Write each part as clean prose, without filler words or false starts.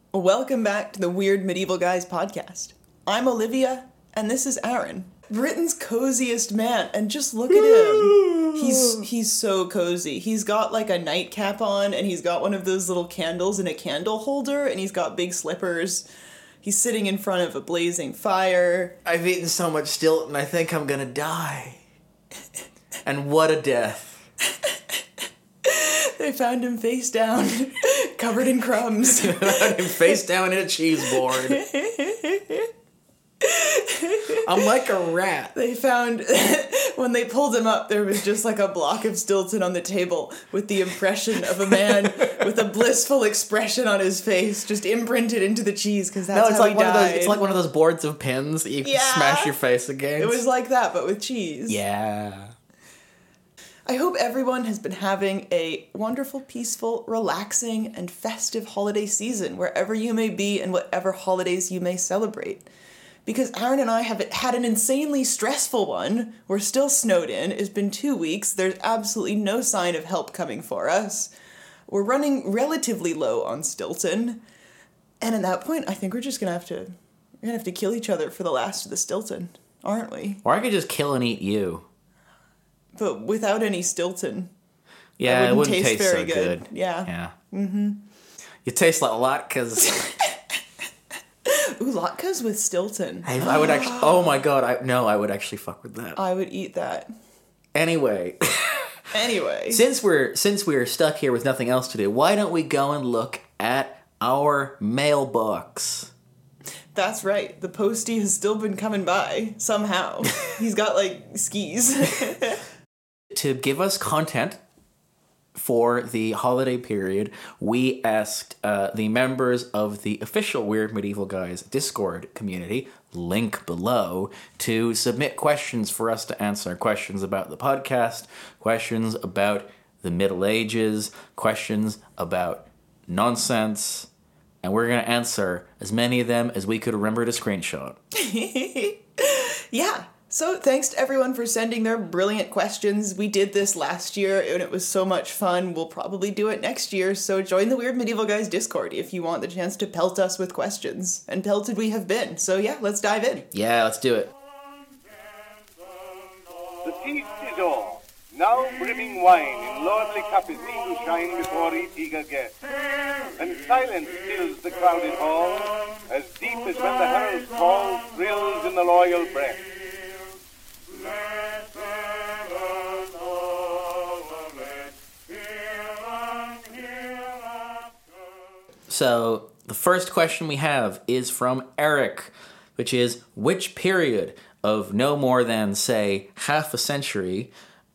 Welcome back to the Weird Medieval Guys podcast. I'm Olivia, and this is Aaron, Britain's coziest man, and just look at him. He's so cozy. He's got like a nightcap on, and he's got one of those little candles in a candle holder, and he's got big slippers. He's sitting in front of a blazing fire. I've eaten so much Stilton, I think I'm gonna die. And what a death. They found him face down, covered in crumbs. Face down in a cheese board. I'm like a rat. They found, when they pulled him up, there was just like a block of Stilton on the table with the impression of a man with a blissful expression on his face, just imprinted into the cheese, because that's how he died. It's like one of those boards of pins that you can smash your face against. It was like that, but with cheese. Yeah. I hope everyone has been having a wonderful, peaceful, relaxing, and festive holiday season, wherever you may be and whatever holidays you may celebrate. Because Aaron and I have had an insanely stressful one. We're still snowed in. It's been 2 weeks. There's absolutely no sign of help coming for us. We're running relatively low on Stilton. And at that point, I think we're just gonna have to kill each other for the last of the Stilton, aren't we? Or I could just kill and eat you. But without any Stilton. Yeah, it wouldn't taste very so good. Yeah. Mm-hmm. You taste like latkes. Ooh, latkes with Stilton. I would actually... Oh my god, I would actually fuck with that. I would eat that. Anyway. Since we're stuck here with nothing else to do, why don't we go and look at our mailbox? That's right. The postie has still been coming by, somehow. He's got, like, skis. To give us content for the holiday period, we asked the members of the official Weird Medieval Guys Discord community, link below, to submit questions for us to answer. Questions about the podcast, questions about the Middle Ages, questions about nonsense, and we're going to answer as many of them as we could remember to screenshot. Yeah. So thanks to everyone for sending their brilliant questions. We did this last year, and it was so much fun. We'll probably do it next year, so join the Weird Medieval Guys Discord if you want the chance to pelt us with questions. And pelted we have been. So yeah, let's dive in. Yeah, let's do it. The feast is o'er. Now brimming wine in lordly cup is seen to shine before each eager guest. And silence fills the crowded hall, as deep as when the herald's call thrills in the loyal breast. So, the first question we have is from Eric, which is, which period of no more than, say, half a century,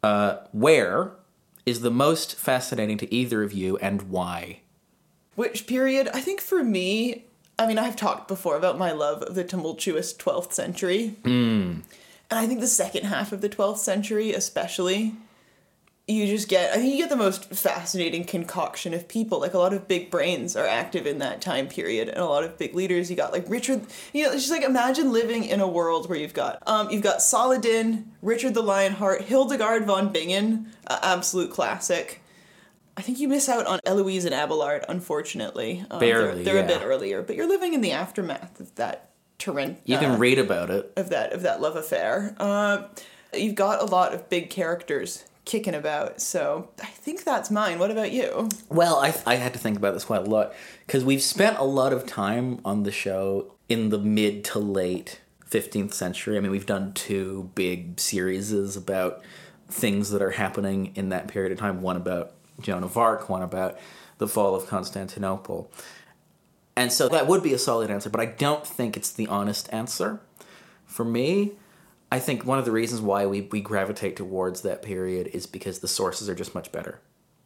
where is the most fascinating to either of you, and why? Which period? I think for me, I've talked before about my love of the tumultuous 12th century. And I think the second half of the 12th century, especially, you get the most fascinating concoction of people. Like, a lot of big brains are active in that time period, and a lot of big leaders. You got, like, Richard, it's just like, imagine living in a world where you've got Saladin, Richard the Lionheart, Hildegard von Bingen, absolute classic. I think you miss out on Eloise and Abelard, unfortunately. Barely, they're a bit earlier, but you're living in the aftermath of that torrent. You can read about it. Of that love affair. You've got a lot of big characters kicking about, so I think that's mine. What about you? Well, I had to think about this quite a lot, because we've spent a lot of time on the show in the mid to late 15th century. We've done 2 big series about things that are happening in that period of time. One about Joan of Arc, one about the fall of Constantinople. And so that would be a solid answer, but I don't think it's the honest answer. For me, I think one of the reasons why we gravitate towards that period is because the sources are just much better.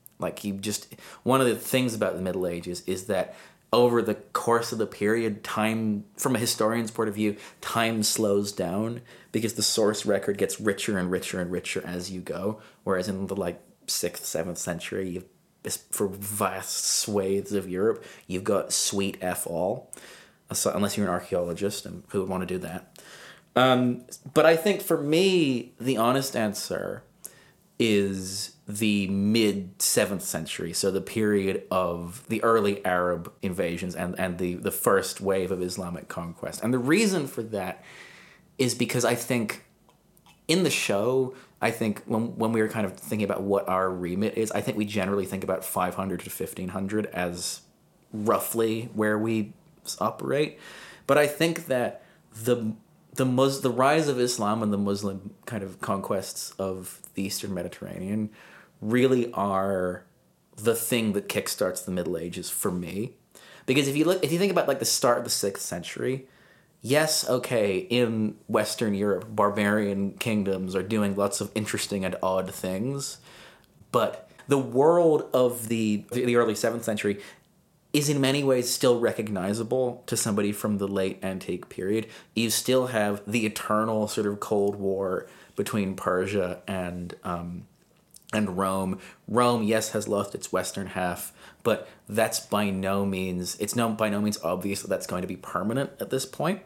One of the things about the Middle Ages is that over the course of the period, time, from a historian's point of view, time slows down because the source record gets richer and richer and richer as you go. Whereas in the 6th, 7th century, for vast swathes of Europe, you've got sweet F all, unless you're an archaeologist, and who would want to do that? But I think for me, the honest answer is the mid-7th century, so the period of the early Arab invasions and the first wave of Islamic conquest. And the reason for that is because I think in the show, I think when we were kind of thinking about what our remit is, I think we generally think about 500 to 1500 as roughly where we operate. But I think that the rise of Islam and the Muslim kind of conquests of the Eastern Mediterranean really are the thing that kickstarts the Middle Ages for me. Because if you think about like the start of the 6th century, yes, okay, in Western Europe, barbarian kingdoms are doing lots of interesting and odd things, but the world of the early 7th century is in many ways still recognizable to somebody from the late antique period. You still have the eternal sort of Cold War between Persia and Rome. Rome, yes, has lost its western half, but that's by no means obvious that that's going to be permanent at this point.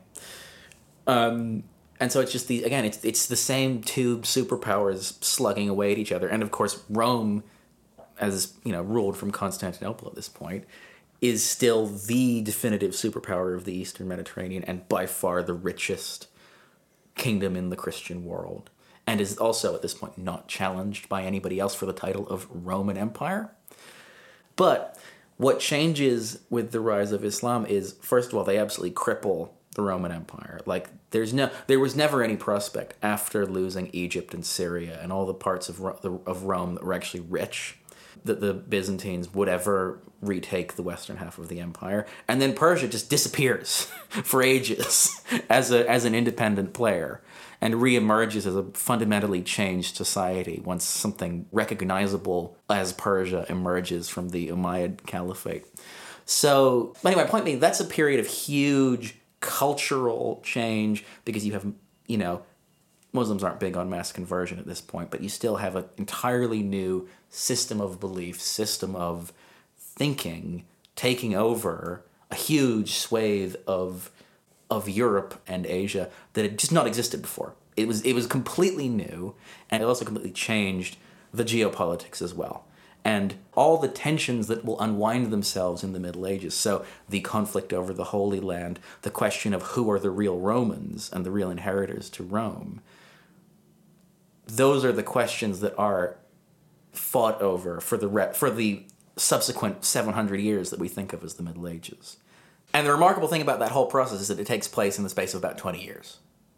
And so it's just it's the same two superpowers slugging away at each other. And of course, Rome, as ruled from Constantinople at this point, is still the definitive superpower of the Eastern Mediterranean and by far the richest kingdom in the Christian world, and is also at this point not challenged by anybody else for the title of Roman Empire. But what changes with the rise of Islam is, first of all, they absolutely cripple the Roman Empire. Like, there was never any prospect after losing Egypt and Syria and all the parts of Rome that were actually rich, that the Byzantines would ever retake the western half of the empire. And then Persia just disappears for ages as an independent player and reemerges as a fundamentally changed society once something recognizable as Persia emerges from the Umayyad Caliphate. So, anyway, my point being, that's a period of huge cultural change because you have, Muslims aren't big on mass conversion at this point, but you still have an entirely new system of belief, system of thinking, taking over a huge swathe of Europe and Asia that had just not existed before. It was completely new, and it also completely changed the geopolitics as well. And all the tensions that will unwind themselves in the Middle Ages, so the conflict over the Holy Land, the question of who are the real Romans and the real inheritors to Rome, those are the questions that are fought over for the subsequent 700 years that we think of as the Middle Ages. And the remarkable thing about that whole process is that it takes place in the space of about 20 years.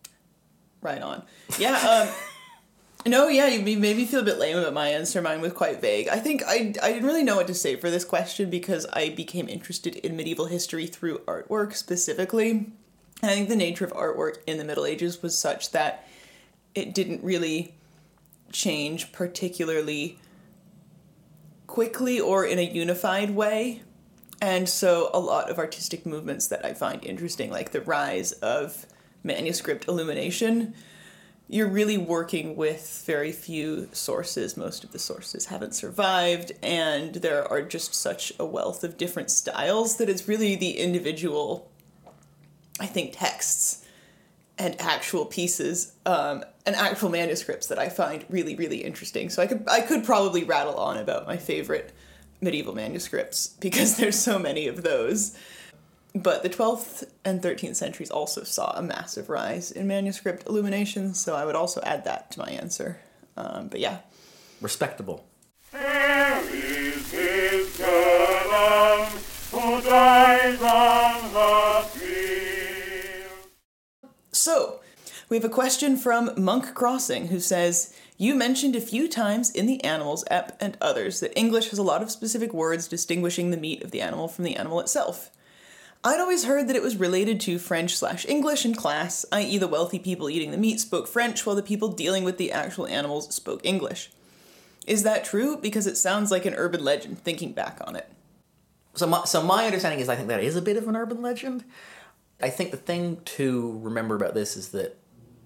Right on. Yeah, no, yeah, you made me feel a bit lame about my answer. Mine was quite vague. I think I didn't really know what to say for this question because I became interested in medieval history through artwork specifically. And I think the nature of artwork in the Middle Ages was such that it didn't really change particularly quickly or in a unified way. And so a lot of artistic movements that I find interesting, like the rise of manuscript illumination, you're really working with very few sources. Most of the sources haven't survived, and there are just such a wealth of different styles that it's really the individual, I think, texts and actual pieces and actual manuscripts that I find really, really interesting. So I could probably rattle on about my favorite medieval manuscripts because there's so many of those. But the 12th and 13th centuries also saw a massive rise in manuscript illumination, so I would also add that to my answer. But yeah. Respectable. There is his Column, who dies on the field. So, we have a question from Monk Crossing, who says, you mentioned a few times in the Animals ep and others that English has a lot of specific words distinguishing the meat of the animal from the animal itself. I'd always heard that it was related to French/English in class, i.e. the wealthy people eating the meat spoke French while the people dealing with the actual animals spoke English. Is that true? Because it sounds like an urban legend, thinking back on it. So my understanding is I think that is a bit of an urban legend. I think the thing to remember about this is that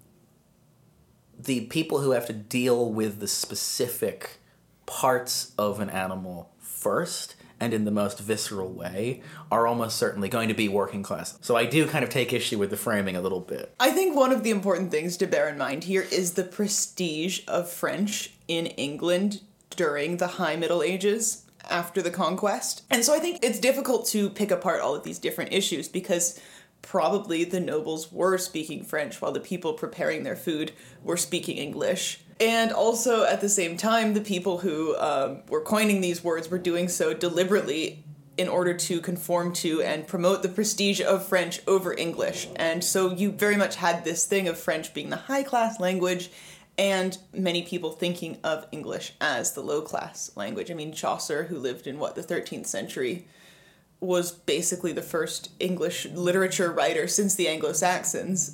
the people who have to deal with the specific parts of an animal first and in the most visceral way, are almost certainly going to be working class. So I do kind of take issue with the framing a little bit. I think one of the important things to bear in mind here is the prestige of French in England during the High Middle Ages after the conquest. And so I think it's difficult to pick apart all of these different issues because probably the nobles were speaking French while the people preparing their food were speaking English. And also, at the same time, the people who were coining these words were doing so deliberately in order to conform to and promote the prestige of French over English. And so you very much had this thing of French being the high-class language and many people thinking of English as the low-class language. I mean, Chaucer, who lived in, the 13th century, was basically the first English literature writer since the Anglo-Saxons.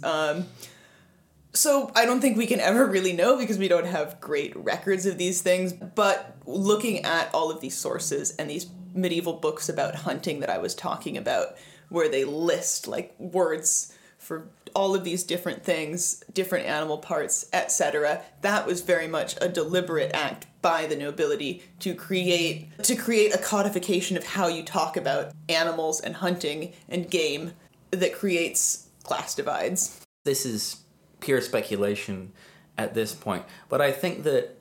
So I don't think we can ever really know because we don't have great records of these things, but looking at all of these sources and these medieval books about hunting that I was talking about, where they list like words for all of these different things, different animal parts, etc., that was very much a deliberate act by the nobility to create a codification of how you talk about animals and hunting and game that creates class divides. This is pure speculation at this point, but I think that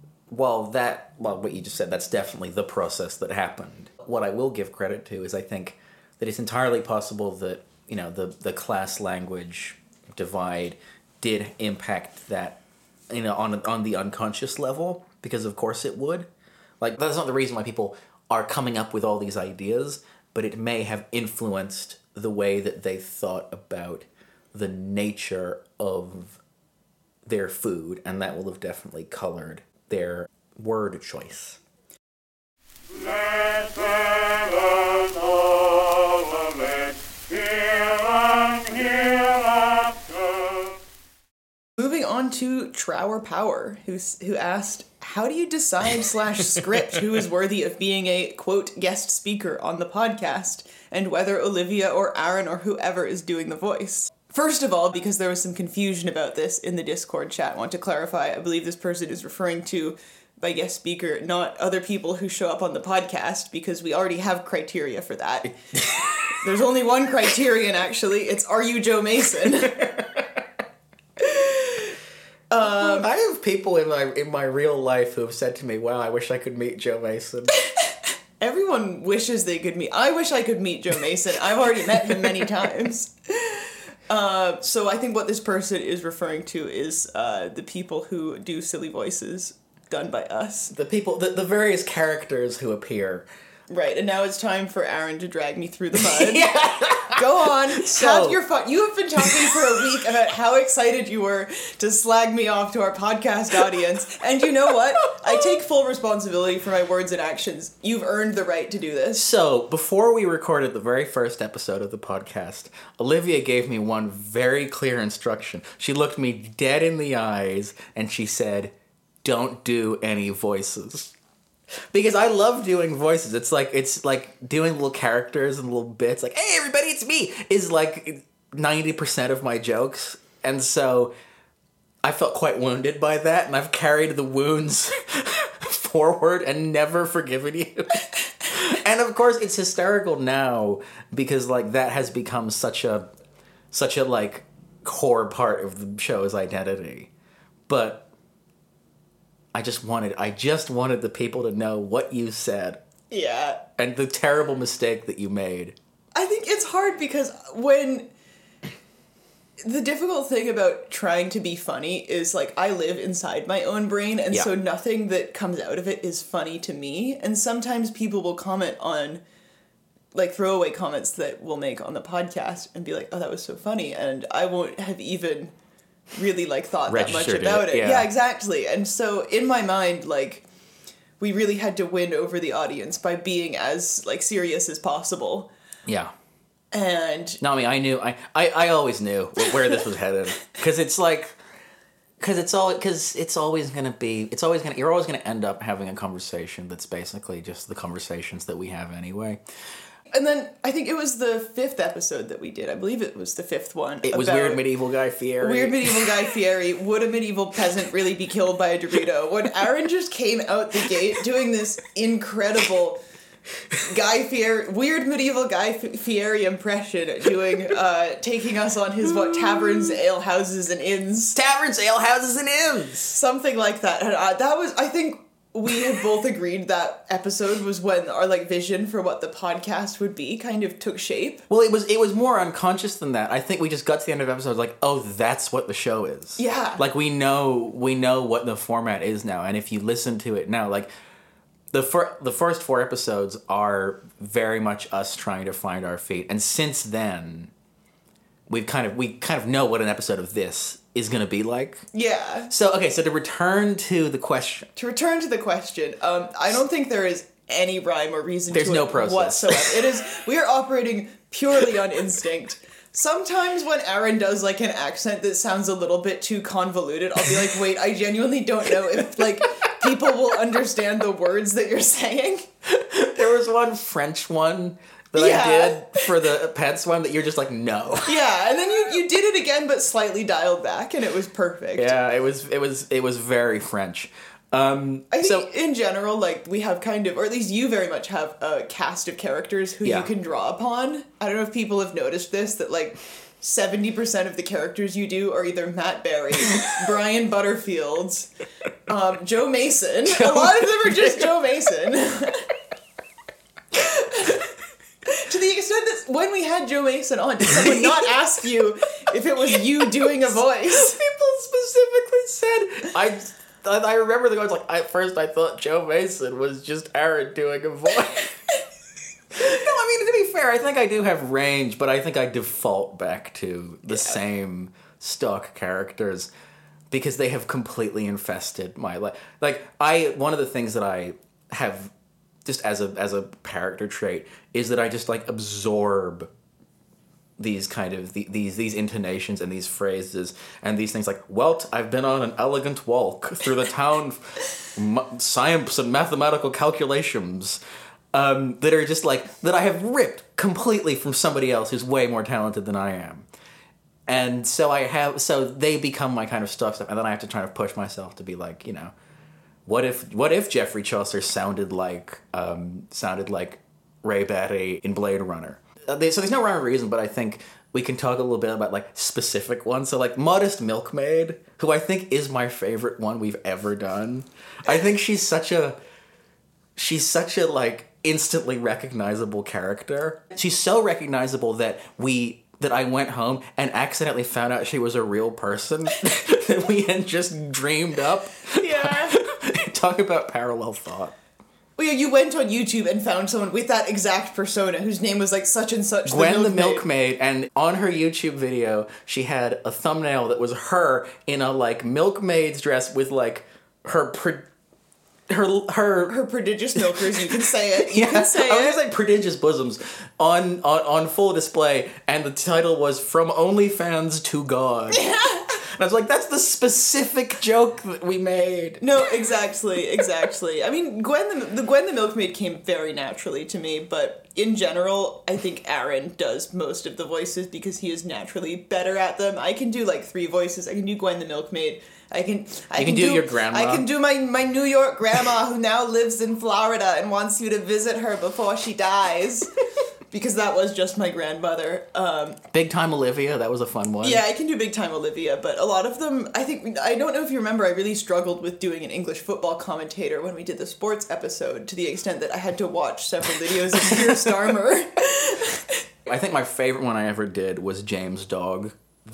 what you just said, that's definitely the process that happened. What I will give credit to is I think that it's entirely possible that, the class language divide did impact that, on the unconscious level, because of course it would. Like, that's not the reason why people are coming up with all these ideas, but it may have influenced the way that they thought about the nature of their food, and that will have definitely colored their word choice. Blessed us all of it, here and hereafter. Moving on to Trower Power, who asked, how do you decide /script who is worthy of being a, quote, guest speaker on the podcast, and whether Olivia or Aaron or whoever is doing the voice? First of all, because there was some confusion about this in the Discord chat, I want to clarify, I believe this person is referring to, by guest speaker, not other people who show up on the podcast, because we already have criteria for that. There's only one criterion, actually. It's, are you Joe Mason? I have people in my real life who have said to me, wow, I wish I could meet Joe Mason. Everyone wishes they could meet. I wish I could meet Joe Mason. I've already met him many times. So I think what this person is referring to is the people who do silly voices done by us. The people, the various characters who appear. Right, and now it's time for Aaron to drag me through the mud. Yeah. Go on, So- have your fun. You have been talking for a week about how excited you were to slag me off to our podcast audience, and you know what? I take full responsibility for my words and actions. You've earned the right to do this. So, before we recorded the very first episode of the podcast, Olivia gave me one very clear instruction. She looked me dead in the eyes and she said, don't do any voices. Because I love doing voices. It's like doing little characters and little bits. Like, hey, everybody, it's me, is like 90% of my jokes. And so I felt quite wounded by that, and I've carried the wounds forward and never forgiven you. And of course, it's hysterical now because like that has become such a like core part of the show's identity. But I just wanted the people to know what you said Yeah. and the terrible mistake that you made. I think it's hard because when the difficult thing about trying to be funny is like I live inside my own brain, and so nothing that comes out of it is funny to me. And sometimes people will comment on like throwaway comments that we'll make on the podcast and be like, oh, that was so funny, and I won't have even really like thought that much Registered about it. yeah. Yeah, exactly. And so in my mind, like we really had to win over the audience by being as like serious as possible. Yeah. And No, I mean, I always knew where this was headed. Because it's always going to, you're always going to end up having a conversation that's basically just the conversations that we have anyway. And then I think it was the 5th episode that we did. I believe it was the 5th one. It was Weird Medieval Guy Fieri. Weird Medieval Guy Fieri. Would a medieval peasant really be killed by a Dorito? When Aaron just came out the gate doing this incredible Guy Fieri, weird medieval Guy Fieri impression, doing, taking us on his, taverns, alehouses, and inns. Taverns, alehouses, and inns! Something like that. And that was, I think, we had both agreed that episode was when our, vision for what the podcast would be kind of took shape. Well, it was more unconscious than that. I think we just got to the end of the episode like, oh, that's what the show is. Yeah. Like, we know what the format is now, and if you listen to it now, the first 4 episodes are very much us trying to find our feet, and since then, we kind of know what an episode of this is going to be like. Yeah. So to return to the question. I don't think there is any rhyme or reason There's to no it process. whatsoever. We are operating purely on instinct. Sometimes when Aaron does an accent that sounds a little bit too convoluted, I'll be like, wait, I genuinely don't know if people will understand the words that you're saying. There was one French one that I did for the pets one that you're just like, no. Yeah, and then you did it again but slightly dialed back and it was perfect. Yeah, it was very French. I think in general, we have kind of, or at least you very much have a cast of characters who you can draw upon. I don't know if people have noticed this, that 70% of the characters you do are either Matt Berry, Brian Butterfield, Joe Mason. A lot of them are just Joe Mason. To the extent that when we had Joe Mason on, did someone not ask you if it was you doing a voice? People specifically said, I remember the going at first I thought Joe Mason was just Aaron doing a voice. No, I mean, to be fair, I think I do have range, but I think I default back to the same stock characters because they have completely infested my life. One of the things that I have just as a character trait is that I just absorb these kind of these intonations and these phrases and these things Welt, I've been on an elegant walk through the town, science and mathematical calculations, that are just that I have ripped completely from somebody else who's way more talented than I am. And so they become my kind of stock stuff, and then I have to try to push myself to be what if Geoffrey Chaucer sounded like Ray Batty in Blade Runner? So there's no rhyme or reason, but I think we can talk a little bit about specific ones. So Modest Milkmaid, who I think is my favorite one we've ever done. I think she's such a instantly recognizable character. She's so recognizable that I went home and accidentally found out she was a real person that we had just dreamed up. Yeah. Talk about parallel thought. Well, yeah, you went on YouTube and found someone with that exact persona whose name was such and such. Gwen the Milkmaid, and on her YouTube video, she had a thumbnail that was her in a milkmaid's dress with her prodigious milkers. You can say it. I was gonna say prodigious bosoms on full display, and the title was From OnlyFans to God. And I was like, that's the specific joke that we made. No, exactly. I mean, Gwen the Milkmaid came very naturally to me, but in general, I think Aaron does most of the voices because he is naturally better at them. I can do 3 voices. I can do Gwen the Milkmaid. I can do your grandma. I can do my New York grandma who now lives in Florida and wants you to visit her before she dies. Because that was just my grandmother. Big Time Olivia, that was a fun one. Yeah, I can do Big Time Olivia, but a lot of them, I don't know if you remember, I really struggled with doing an English football commentator when we did the sports episode, to the extent that I had to watch several videos of Keir Starmer. I think my favorite one I ever did was James Dog,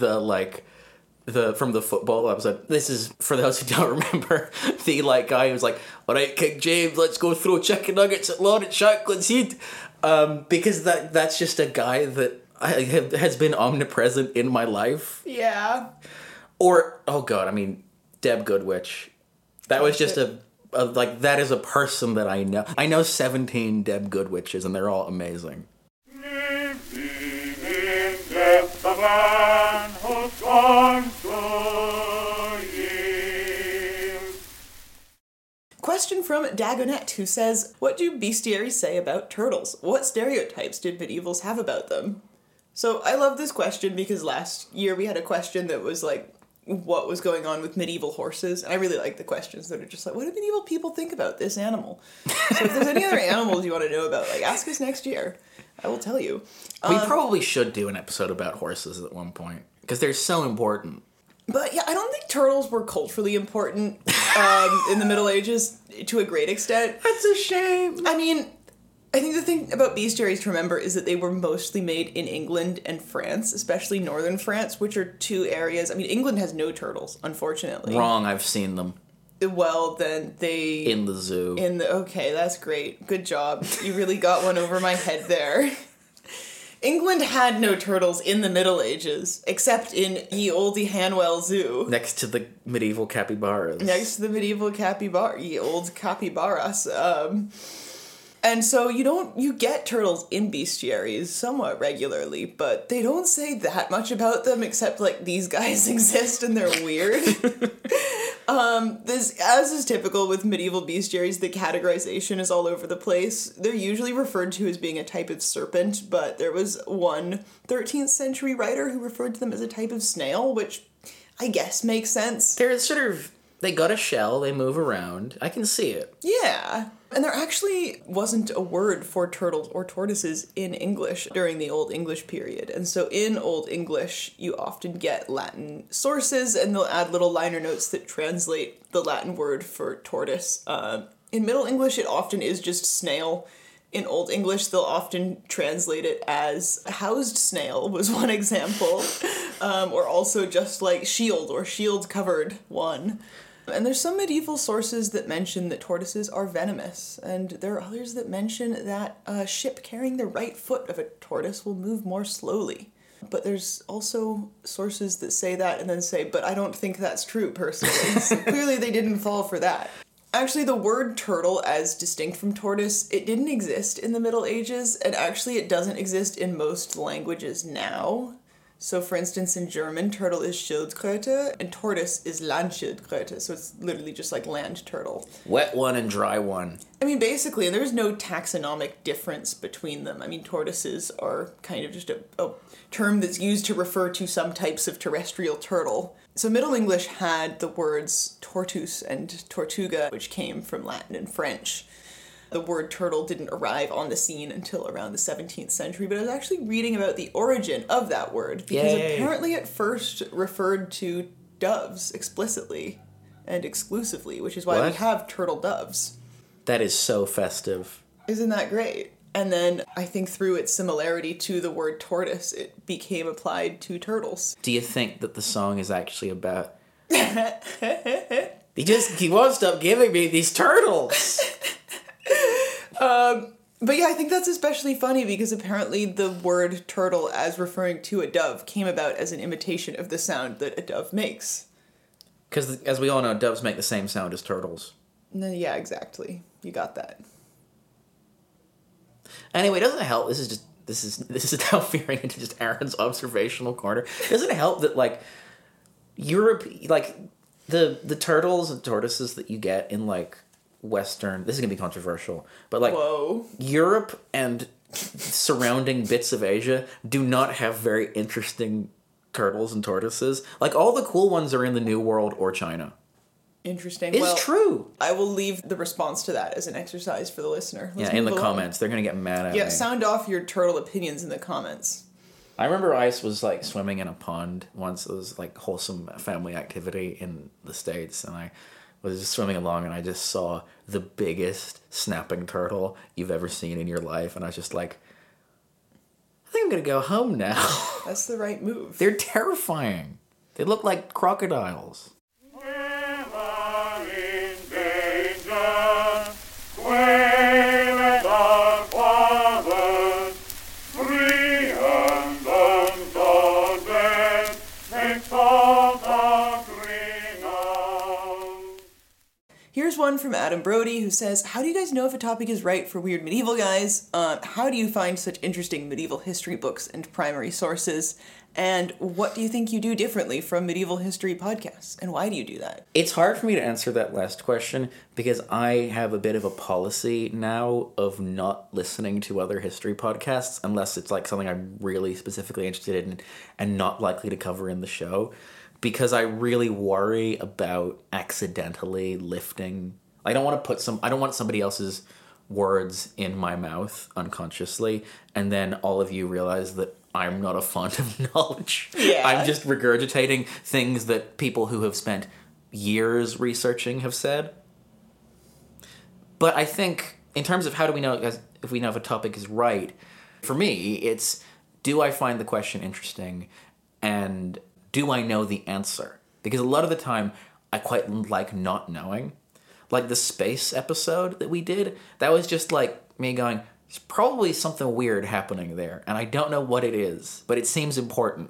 from the football episode. This is, for those who don't remember, the guy who was all right, King James, let's go throw chicken nuggets at Lord at Shankland's Heath. Because that's just a guy that has been omnipresent in my life. Yeah. Or, oh god, I mean, Deb Goodwitch. That was just that is a person that I know. I know 17 Deb Goodwitches, and they're all amazing. Living in death, the man who's gone to yield. Question from Dagonet, who says, what do bestiaries say about turtles? What stereotypes did medievals have about them? So I love this question because last year we had a question that was what was going on with medieval horses. And I really like the questions that are just like, what do medieval people think about this animal? So if there's any other animals you want to know about, like, ask us next year. I will tell you. We probably should do an episode about horses at one point, because they're so important. But yeah, I don't think turtles were culturally important in the Middle Ages to a great extent. That's a shame. I mean, I think the thing about bestiaries to remember is that they were mostly made in England and France, especially northern France, which are two areas. I mean, England has no turtles, unfortunately. Wrong, I've seen them. Well, then they... In the zoo. Okay, that's great. Good job. You really got one over my head there. England had no turtles in the Middle Ages, except in ye olde Hanwell Zoo. Next to the medieval capybaras. Next to the medieval ye old capybaras. And so you get turtles in bestiaries somewhat regularly, but they don't say that much about them except, like, these guys exist and they're weird. As is typical with medieval bestiaries, the categorization is all over the place. They're usually referred to as being a type of serpent, but there was one 13th century writer who referred to them as a type of snail, which I guess makes sense. They're sort of... They got a shell, they move around. I can see it. Yeah. And there actually wasn't a word for turtles or tortoises in English during the Old English period. And so in Old English, you often get Latin sources, and they'll add little liner notes that translate the Latin word for tortoise. In Middle English, it often is just snail. In Old English, they'll often translate it as housed snail was one example. Or also just like shield or shield-covered one. And there's some medieval sources that mention that tortoises are venomous, and there are others that mention that a ship carrying the right foot of a tortoise will move more slowly. But there's also sources that say that and then say, but I don't think that's true personally, so clearly they didn't fall for that. Actually, the word turtle, as distinct from tortoise, it didn't exist in the Middle Ages, and actually it doesn't exist in most languages now. So, for instance, in German, turtle is Schildkröte, and tortoise is Landschildkröte, so it's literally just like land turtle. Wet one and dry one. I mean, basically, there's no taxonomic difference between them. I mean, tortoises are kind of just a term that's used to refer to some types of terrestrial turtle. So Middle English had the words tortoise and tortuga, which came from Latin and French. The word turtle didn't arrive on the scene until around the 17th century, but I was actually reading about the origin of that word, because apparently it first referred to doves explicitly and exclusively, which is why we have turtle doves. That is so festive. Isn't that great? And then I think through its similarity to the word tortoise, it became applied to turtles. Do you think that the song is actually about... He won't stop giving me these turtles! But yeah, I think that's especially funny because apparently the word turtle as referring to a dove came about as an imitation of the sound that a dove makes. Because, as we all know, doves make the same sound as turtles. No, yeah, exactly. You got that. Anyway, doesn't it help? This is now veering into just Aaron's observational corner. Doesn't it help that, like, Europe, like, the turtles and tortoises that you get in, like, Western, this is going to be controversial, but, like, Whoa. Europe and surrounding bits of Asia do not have very interesting turtles and tortoises. Like, all the cool ones are in the New World or China. Interesting. It's true. I will leave the response to that as an exercise for the listener. Let's in the comments. They're going to get mad at me. Yeah, sound off your turtle opinions in the comments. I remember Ice was, like, swimming in a pond once. It was, like, wholesome family activity in the States, and I was just swimming along, and I just saw the biggest snapping turtle you've ever seen in your life, and I was just like, I think I'm going to go home now. That's the right move. They're terrifying. They look like crocodiles. Never in danger, wailed our fathers, free and undaunted, make salt our renown. Here's one from Adam Brody who says, how do you guys know if a topic is right for Weird Medieval Guys? How do you find such interesting medieval history books and primary sources? And what do you think you do differently from medieval history podcasts? And why do you do that? It's hard for me to answer that last question because I have a bit of a policy now of not listening to other history podcasts unless it's like something I'm really specifically interested in and not likely to cover in the show. because I really worry about accidentally lifting. I don't want somebody else's words in my mouth unconsciously, and then all of you realize that I'm not a font of knowledge. Yeah. I'm just regurgitating things that people who have spent years researching have said. But I think, in terms of how do we know if we know if a topic is right, for me, it's, do I find the question interesting, and do I know the answer? Because a lot of the time, I quite like not knowing. Like the space episode that we did, that was just like me going, there's probably something weird happening there, and I don't know what it is, but it seems important.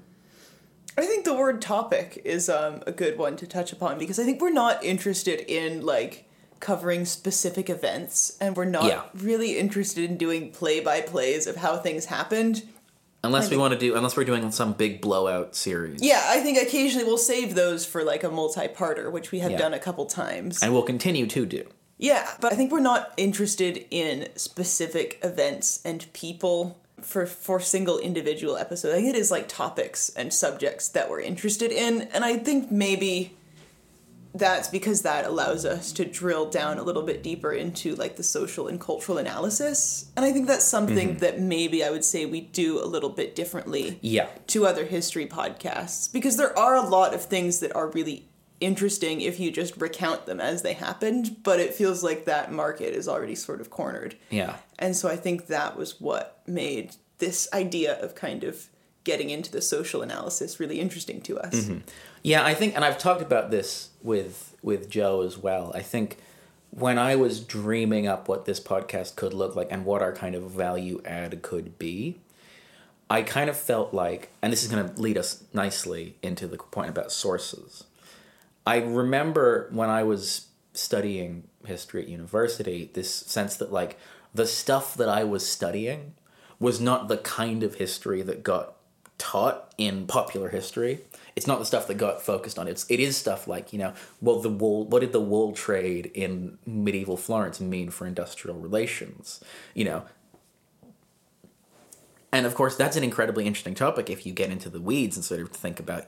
I think the word topic is a good one to touch upon, because I think we're not interested in, like, covering specific events, and we're not really interested in doing play-by-plays of how things happened. Unless we're doing some big blowout series. Yeah, I think occasionally we'll save those for, like, a multi-parter, which we have done a couple times. And we'll continue to do. Yeah, but I think we're not interested in specific events and people for single individual episodes. I think it is, like, topics and subjects that we're interested in, and I think maybe that's because that allows us to drill down a little bit deeper into, like, the social and cultural analysis. And I think that's something that maybe I would say we do a little bit differently to other history podcasts. Because there are a lot of things that are really interesting if you just recount them as they happened, but it feels like that market is already sort of cornered. Yeah. And so I think that was what made this idea of kind of getting into the social analysis really interesting to us. Mm-hmm. Yeah, I think, and I've talked about this with Joe as well. I think when I was dreaming up what this podcast could look like and what our kind of value add could be, I kind of felt like, and this is going to lead us nicely into the point about sources. I remember when I was studying history at university, this sense that, like, the stuff that I was studying was not the kind of history that got taught in popular history. It's not the stuff that got focused on. It is stuff like, what did the wool trade in medieval Florence mean for industrial relations? And of course, that's an incredibly interesting topic if you get into the weeds and sort of think about,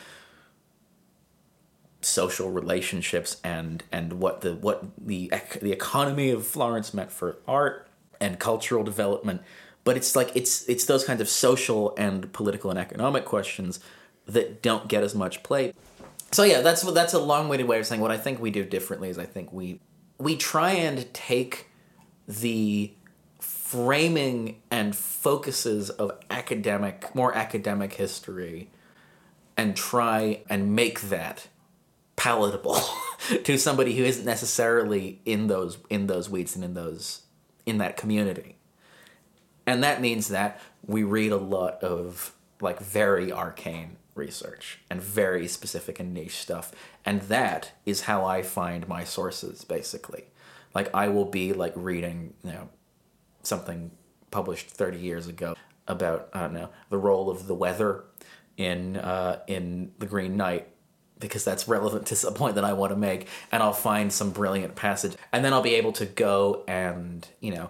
social relationships and what the economy of Florence meant for art and cultural development. But it's like it's those kinds of social and political and economic questions that don't get as much play. So yeah, that's a long-winded way of saying what I think we do differently is I think we try and take the framing and focuses of more academic history and try and make that palatable to somebody who isn't necessarily in those weeds and in that community. And that means that we read a lot of, like, very arcane research and very specific and niche stuff. And that is how I find my sources, basically. Like, I will be, like, reading, something published 30 years ago about, I don't know, the role of the weather in The Green Knight, because that's relevant to some point that I want to make, and I'll find some brilliant passage. And then I'll be able to go and,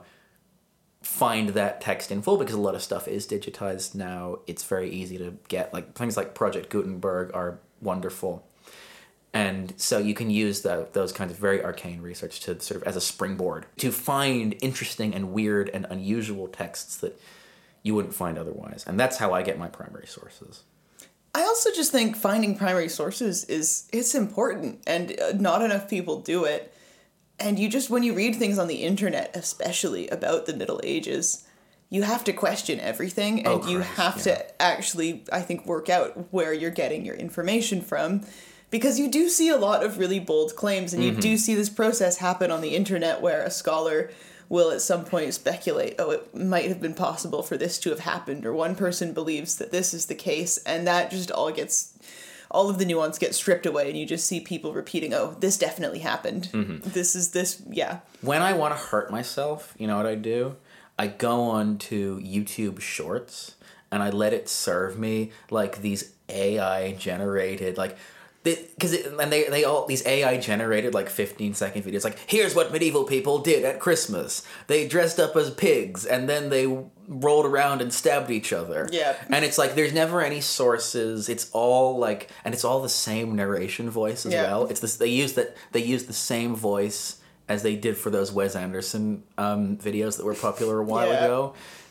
find that text in full, because a lot of stuff is digitized now. It's very easy to get, like, things like Project Gutenberg are wonderful. And so you can use those kinds of very arcane research to sort of as a springboard to find interesting and weird and unusual texts that you wouldn't find otherwise. And that's how I get my primary sources. I also just think finding primary sources it's important, and not enough people do it. And when you read things on the internet, especially about the Middle Ages, you have to question everything, and you have to actually, I think, work out where you're getting your information from, because you do see a lot of really bold claims, and you do see this process happen on the internet where a scholar will at some point speculate, it might have been possible for this to have happened, or one person believes that this is the case, and that just all of the nuance gets stripped away, and you just see people repeating, this definitely happened. Yeah. When I want to hurt myself, you know what I do? I go on to YouTube Shorts, and I let it serve me, like, these AI-generated, like, they all, these AI generated like 15-second videos, like, here's what medieval people did at Christmas. They dressed up as pigs and then they rolled around and stabbed each other. Yeah. And it's like there's never any sources. It's all like, and it's all the same narration voice as well. It's this, they use the same voice as they did for those Wes Anderson videos that were popular a while ago.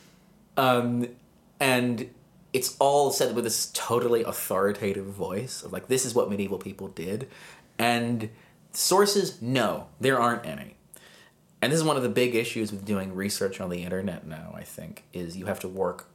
And it's all said with this totally authoritative voice of like, this is what medieval people did. And sources, no, there aren't any. And this is one of the big issues with doing research on the internet now, I think, is you have to work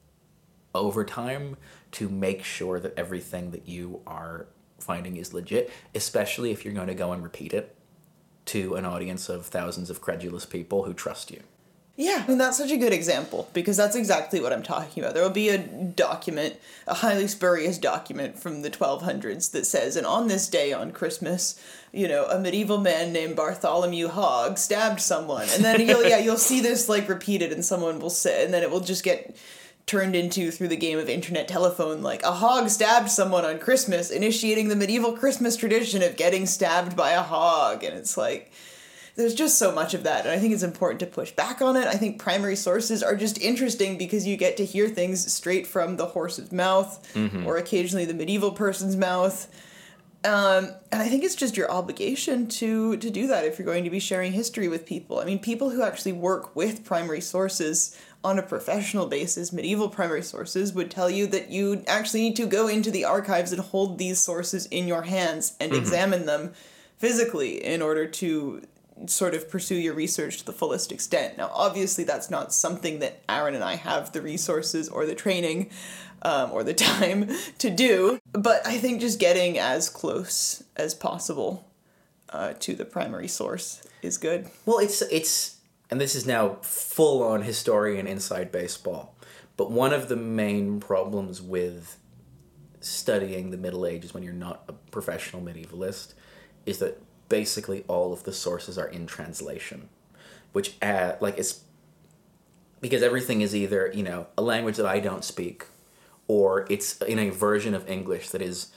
overtime to make sure that everything that you are finding is legit, especially if you're going to go and repeat it to an audience of thousands of credulous people who trust you. Yeah, and that's such a good example, because that's exactly what I'm talking about. There will be a document, a highly spurious document from the 1200s that says, and on this day on Christmas, a medieval man named Bartholomew Hogg stabbed someone. And then you'll see this like repeated, and someone will say, and then it will just get turned into, through the game of internet telephone, like, a hog stabbed someone on Christmas, initiating the medieval Christmas tradition of getting stabbed by a hog. And it's like, there's just so much of that, and I think it's important to push back on it. I think primary sources are just interesting because you get to hear things straight from the horse's mouth, or occasionally the medieval person's mouth. And I think it's just your obligation to do that if you're going to be sharing history with people. I mean, people who actually work with primary sources on a professional basis, medieval primary sources, would tell you that you actually need to go into the archives and hold these sources in your hands and examine them physically in order to sort of pursue your research to the fullest extent. Now, obviously, that's not something that Aaron and I have the resources or the training or the time to do, but I think just getting as close as possible to the primary source is good. Well, it's and this is now full-on historian inside baseball, but one of the main problems with studying the Middle Ages when you're not a professional medievalist is that basically all of the sources are in translation, which it's because everything is either a language that I don't speak, or it's in a version of English that is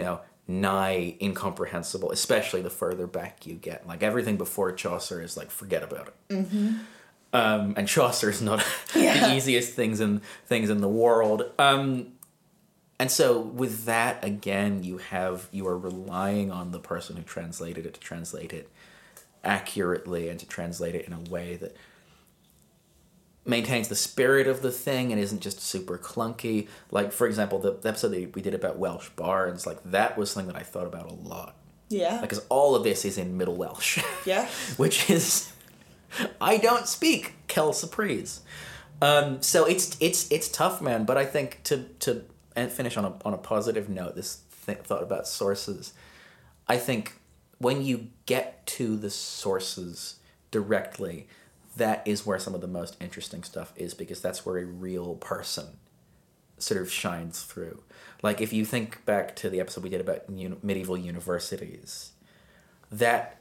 nigh incomprehensible, especially the further back you get. Like, everything before Chaucer is like, forget about it. And Chaucer is not the easiest things in the world. And so with that, again, you are relying on the person who translated it to translate it accurately and to translate it in a way that maintains the spirit of the thing and isn't just super clunky. Like, for example, the episode that we did about Welsh bards, like, that was something that I thought about a lot. Yeah. Because all of this is in Middle Welsh. Yeah. Which is, I don't speak Celsuprese. So it's tough, man. But I think to and finish on a positive note, this thought about sources, I think when you get to the sources directly, that is where some of the most interesting stuff is, because that's where a real person sort of shines through. Like, if you think back to the episode we did about medieval universities, that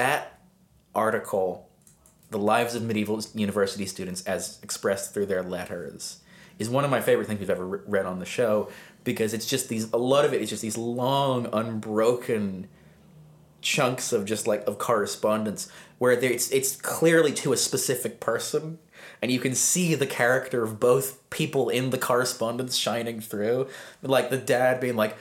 article, The Lives of Medieval University Students as Expressed Through Their Letters, is one of my favorite things we've ever read on the show, because it's just a lot of it is just these long, unbroken chunks of just of correspondence where it's clearly to a specific person, and you can see the character of both people in the correspondence shining through. Like, the dad being like,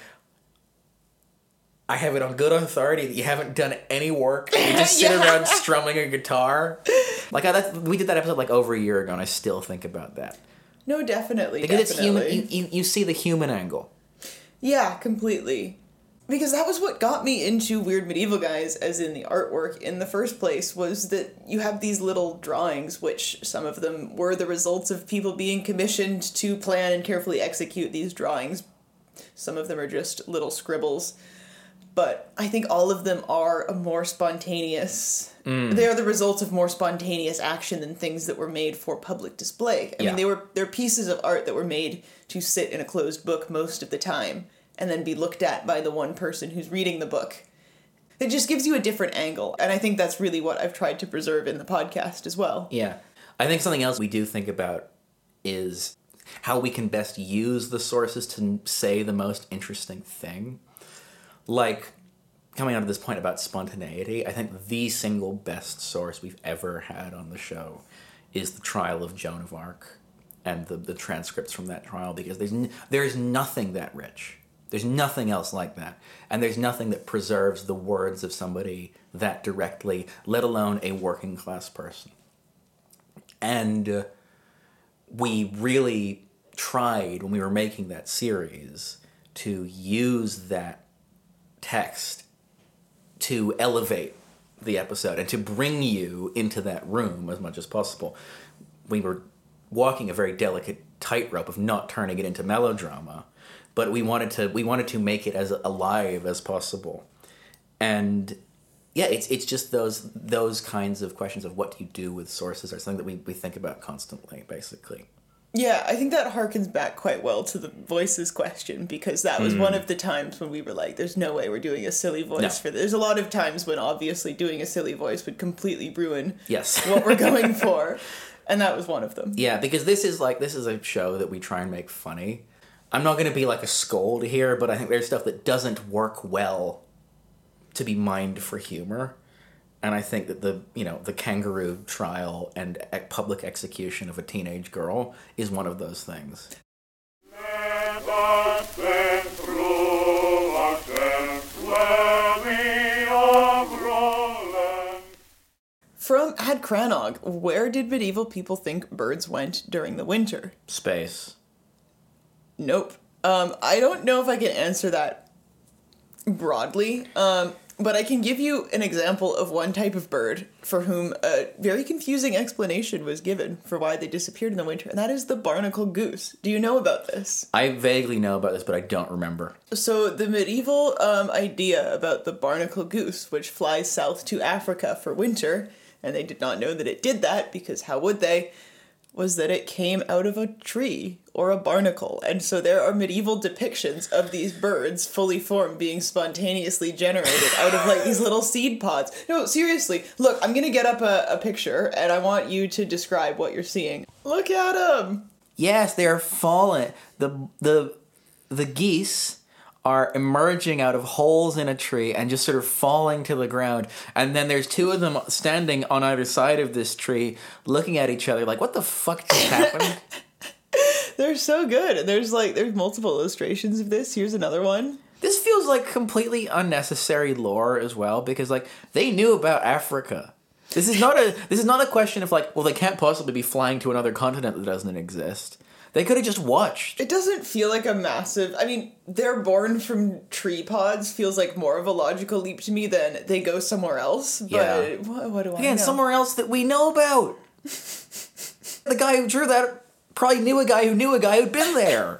I have it on good authority that you haven't done any work. You just sit around strumming a guitar. Like, we did that episode over a year ago, and I still think about that. No, definitely. Because it's human. You see the human angle. Yeah, completely. Because that was what got me into Weird Medieval Guys, as in the artwork in the first place, was that you have these little drawings, which some of them were the results of people being commissioned to plan and carefully execute these drawings. Some of them are just little scribbles. But I think all of them are a more spontaneous... They are the results of more spontaneous action than things that were made for public display. I mean, they're pieces of art that were made to sit in a closed book most of the time, and then be looked at by the one person who's reading the book. It just gives you a different angle, and I think that's really what I've tried to preserve in the podcast as well. Yeah. I think something else we do think about is how we can best use the sources to say the most interesting thing. like, coming on to this point about spontaneity, I think the single best source we've ever had on the show is the trial of Joan of Arc and the transcripts from that trial, because there's nothing that rich. There's nothing else like that. And there's nothing that preserves the words of somebody that directly, let alone a working class person. And we really tried, when we were making that series, to use that text to elevate the episode and to bring you into that room as much as possible. We were walking a very delicate tightrope of not turning it into melodrama, but we wanted to make it as alive as possible. And yeah, it's just those kinds of questions of what do you do with sources are something that we think about constantly, basically. Yeah, I think that harkens back quite well to the voices question, because that was one of the times when we were like, there's no way we're doing a silly voice for this. There's a lot of times when obviously doing a silly voice would completely ruin what we're going for. And that was one of them. Yeah, because this is a show that we try and make funny. I'm not going to be like a scold here, but I think there's stuff that doesn't work well to be mined for humor. And I think that the kangaroo trial and public execution of a teenage girl is one of those things. Let us then through ourselves worthy of Roland. From Ad Crannog, where did medieval people think birds went during the winter? Space. Nope. I don't know if I can answer that broadly, but I can give you an example of one type of bird for whom a very confusing explanation was given for why they disappeared in the winter, and that is the barnacle goose. Do you know about this? I vaguely know about this, but I don't remember. So the medieval idea about the barnacle goose, which flies south to Africa for winter, and they did not know that it did that, because how would they, was that it came out of a tree or a barnacle. And so there are medieval depictions of these birds fully formed being spontaneously generated out of like these little seed pods. No, seriously. Look, I'm going to get up a picture and I want you to describe what you're seeing. Look at them. Yes, they are falling. The geese are emerging out of holes in a tree and just sort of falling to the ground. And then there's two of them standing on either side of this tree looking at each other like, what the fuck just happened? They're so good. There's multiple illustrations of this. Here's another one. This feels like completely unnecessary lore as well, because like they knew about Africa. This is not a question of like, well, they can't possibly be flying to another continent that doesn't exist. They could have just watched. It doesn't feel like a massive... I mean, they're born from tree pods feels like more of a logical leap to me than they go somewhere else. But Yeah. what do I know? Again, somewhere else that we know about. The guy who drew that probably knew a guy who knew a guy who'd been there.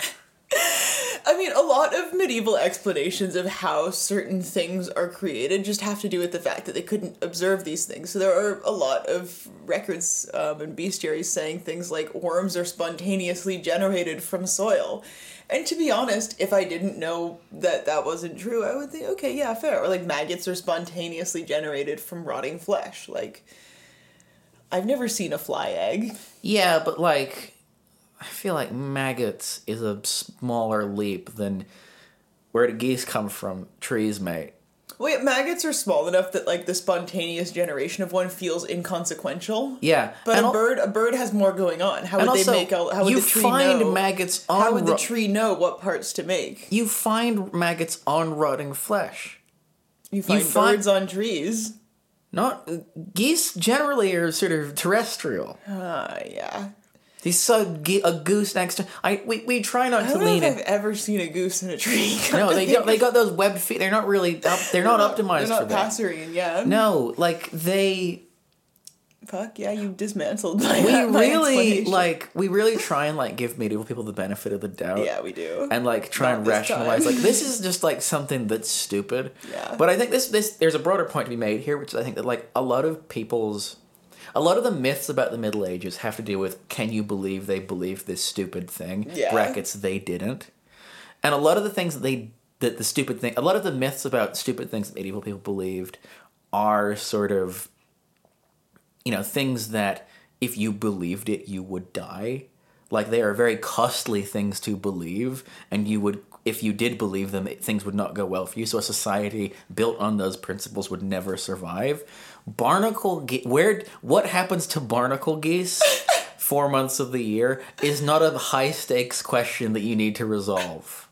I mean, a lot of medieval explanations of how certain things are created just have to do with the fact that they couldn't observe these things. So there are a lot of records and bestiaries saying things like worms are spontaneously generated from soil. And to be honest, if I didn't know that that wasn't true, I would think, okay, yeah, fair. Or like maggots are spontaneously generated from rotting flesh. Like, I've never seen a fly egg. Yeah, but like, I feel like maggots is a smaller leap than where do geese come from? Trees, mate. Wait, maggots are small enough that like the spontaneous generation of one feels inconsequential. Yeah, But a bird has more going on. How would also, they make out? How would you the tree find know? maggots on How would the tree know what parts to make? You find maggots on rotting flesh. You find birds on trees. Not geese generally are sort of terrestrial. Yeah. They saw a goose next to. We try not I to don't know lean if in. I've ever seen a goose in a tree. No, they got those webbed feet. They're not really. They're not optimized They're for not that. passerine, yeah. No, like they. Fuck yeah, you dismantled my. We really try and like give medieval people the benefit of the doubt. Yeah, we do. And like try Not and this rationalize time. like this is just like something that's stupid. Yeah. But I think this there's a broader point to be made here, which I think that like a lot of the myths about the Middle Ages have to do with, can you believe they believed this stupid thing? Yeah. Brackets, they didn't. And a lot of the things a lot of the myths about stupid things that medieval people believed are sort of, things that if you believed it, you would die. Like, they are very costly things to believe, and you would if you did believe them, things would not go well for you. So a society built on those principles would never survive. What happens to barnacle geese 4 months of the year is not a high stakes question that you need to resolve.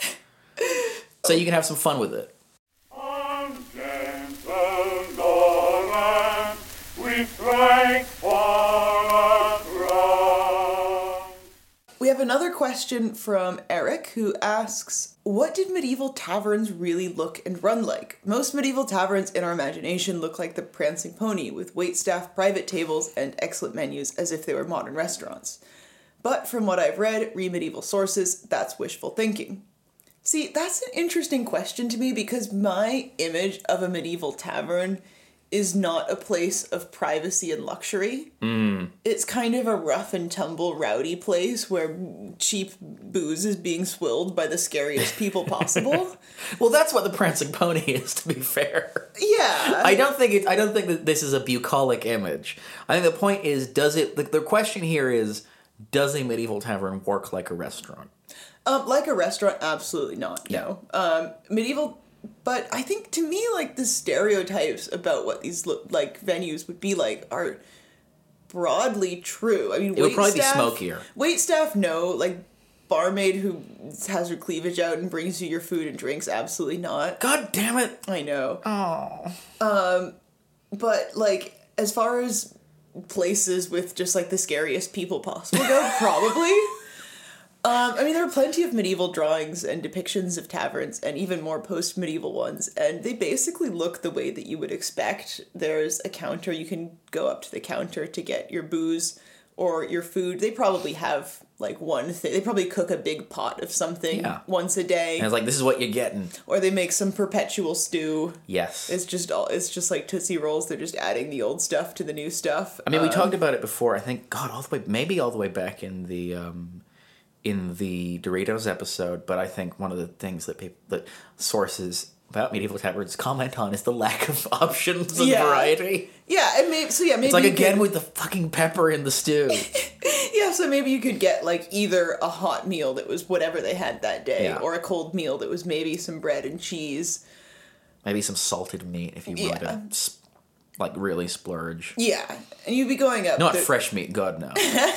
So you can have some fun with it. On gentle Lawrence, we strike for a throne. We have another question from Eric, who asks, what did medieval taverns really look and run like? Most medieval taverns in our imagination look like the Prancing Pony, with waitstaff, private tables, and excellent menus as if they were modern restaurants. But from what I've read, medieval sources, that's wishful thinking. See, that's an interesting question to me because my image of a medieval tavern is not a place of privacy and luxury. It's kind of a rough and tumble rowdy place where cheap booze is being swilled by the scariest people possible. Well, that's what the Prancing Pony is, to be fair. Yeah. I don't think that this is a bucolic image. I think the point is, the question here is, does a medieval tavern work like a restaurant? Like a restaurant, absolutely not. Yeah. No. Medieval, but I think to me, like, the stereotypes about what these like venues would be like are broadly true. I mean, It would probably be smokier. Waitstaff, no. Like, barmaid who has her cleavage out and brings you your food and drinks, absolutely not. God damn it. I know. Oh. But, like, as far as places with just, like, the scariest people possible go, probably. I mean, there are plenty of medieval drawings and depictions of taverns, and even more post-medieval ones, and they basically look the way that you would expect. There's a counter, you can go up to the counter to get your booze or your food. They probably have, like, one thing. They probably cook a big pot of something once a day. And it's like, this is what you're getting. Or they make some perpetual stew. Yes. It's just like Tootsie Rolls. They're just adding the old stuff to the new stuff. I mean, we talked about it before. I think, God, all the way back in the Doritos episode, but I think one of the things that sources about medieval taverns comment on is the lack of options and variety. Yeah, and maybe it's like, again, with the fucking pepper in the stew. Yeah, so maybe you could get, like, either a hot meal that was whatever they had that day, or a cold meal that was maybe some bread and cheese. Maybe some salted meat if you wanted to, like, really splurge. Yeah, and you'd be going up... Not fresh meat, God, no.